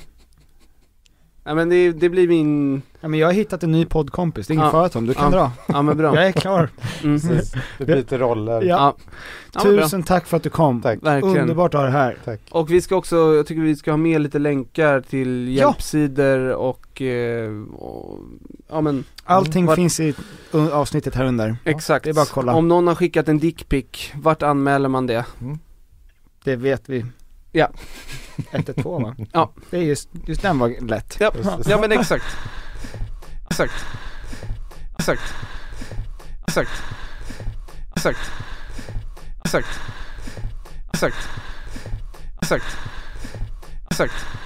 Ja, men det blir min... Ja, men jag har hittat en ny poddkompis. Det är ingen fara, Tom. Du kan dra. Ja, men bra. Jag är klar. Det blir lite roller. Ja. Tusen tack för att du kom. Tack. Verkligen. Underbart att ha det här. Tack. Och vi ska också, jag tycker vi ska ha med lite länkar till hjälpsidor och ja, men allting finns i avsnittet här under. Exakt. Det är bara att kolla. Om någon har skickat en dickpic, vart anmäler man det? Det vet vi. Ja. 112, va? Ja. Det är just den var lätt. Ja, men exakt. Exakt. Exakt. Exakt. Exakt. Exakt. Exakt. Exakt. Exakt.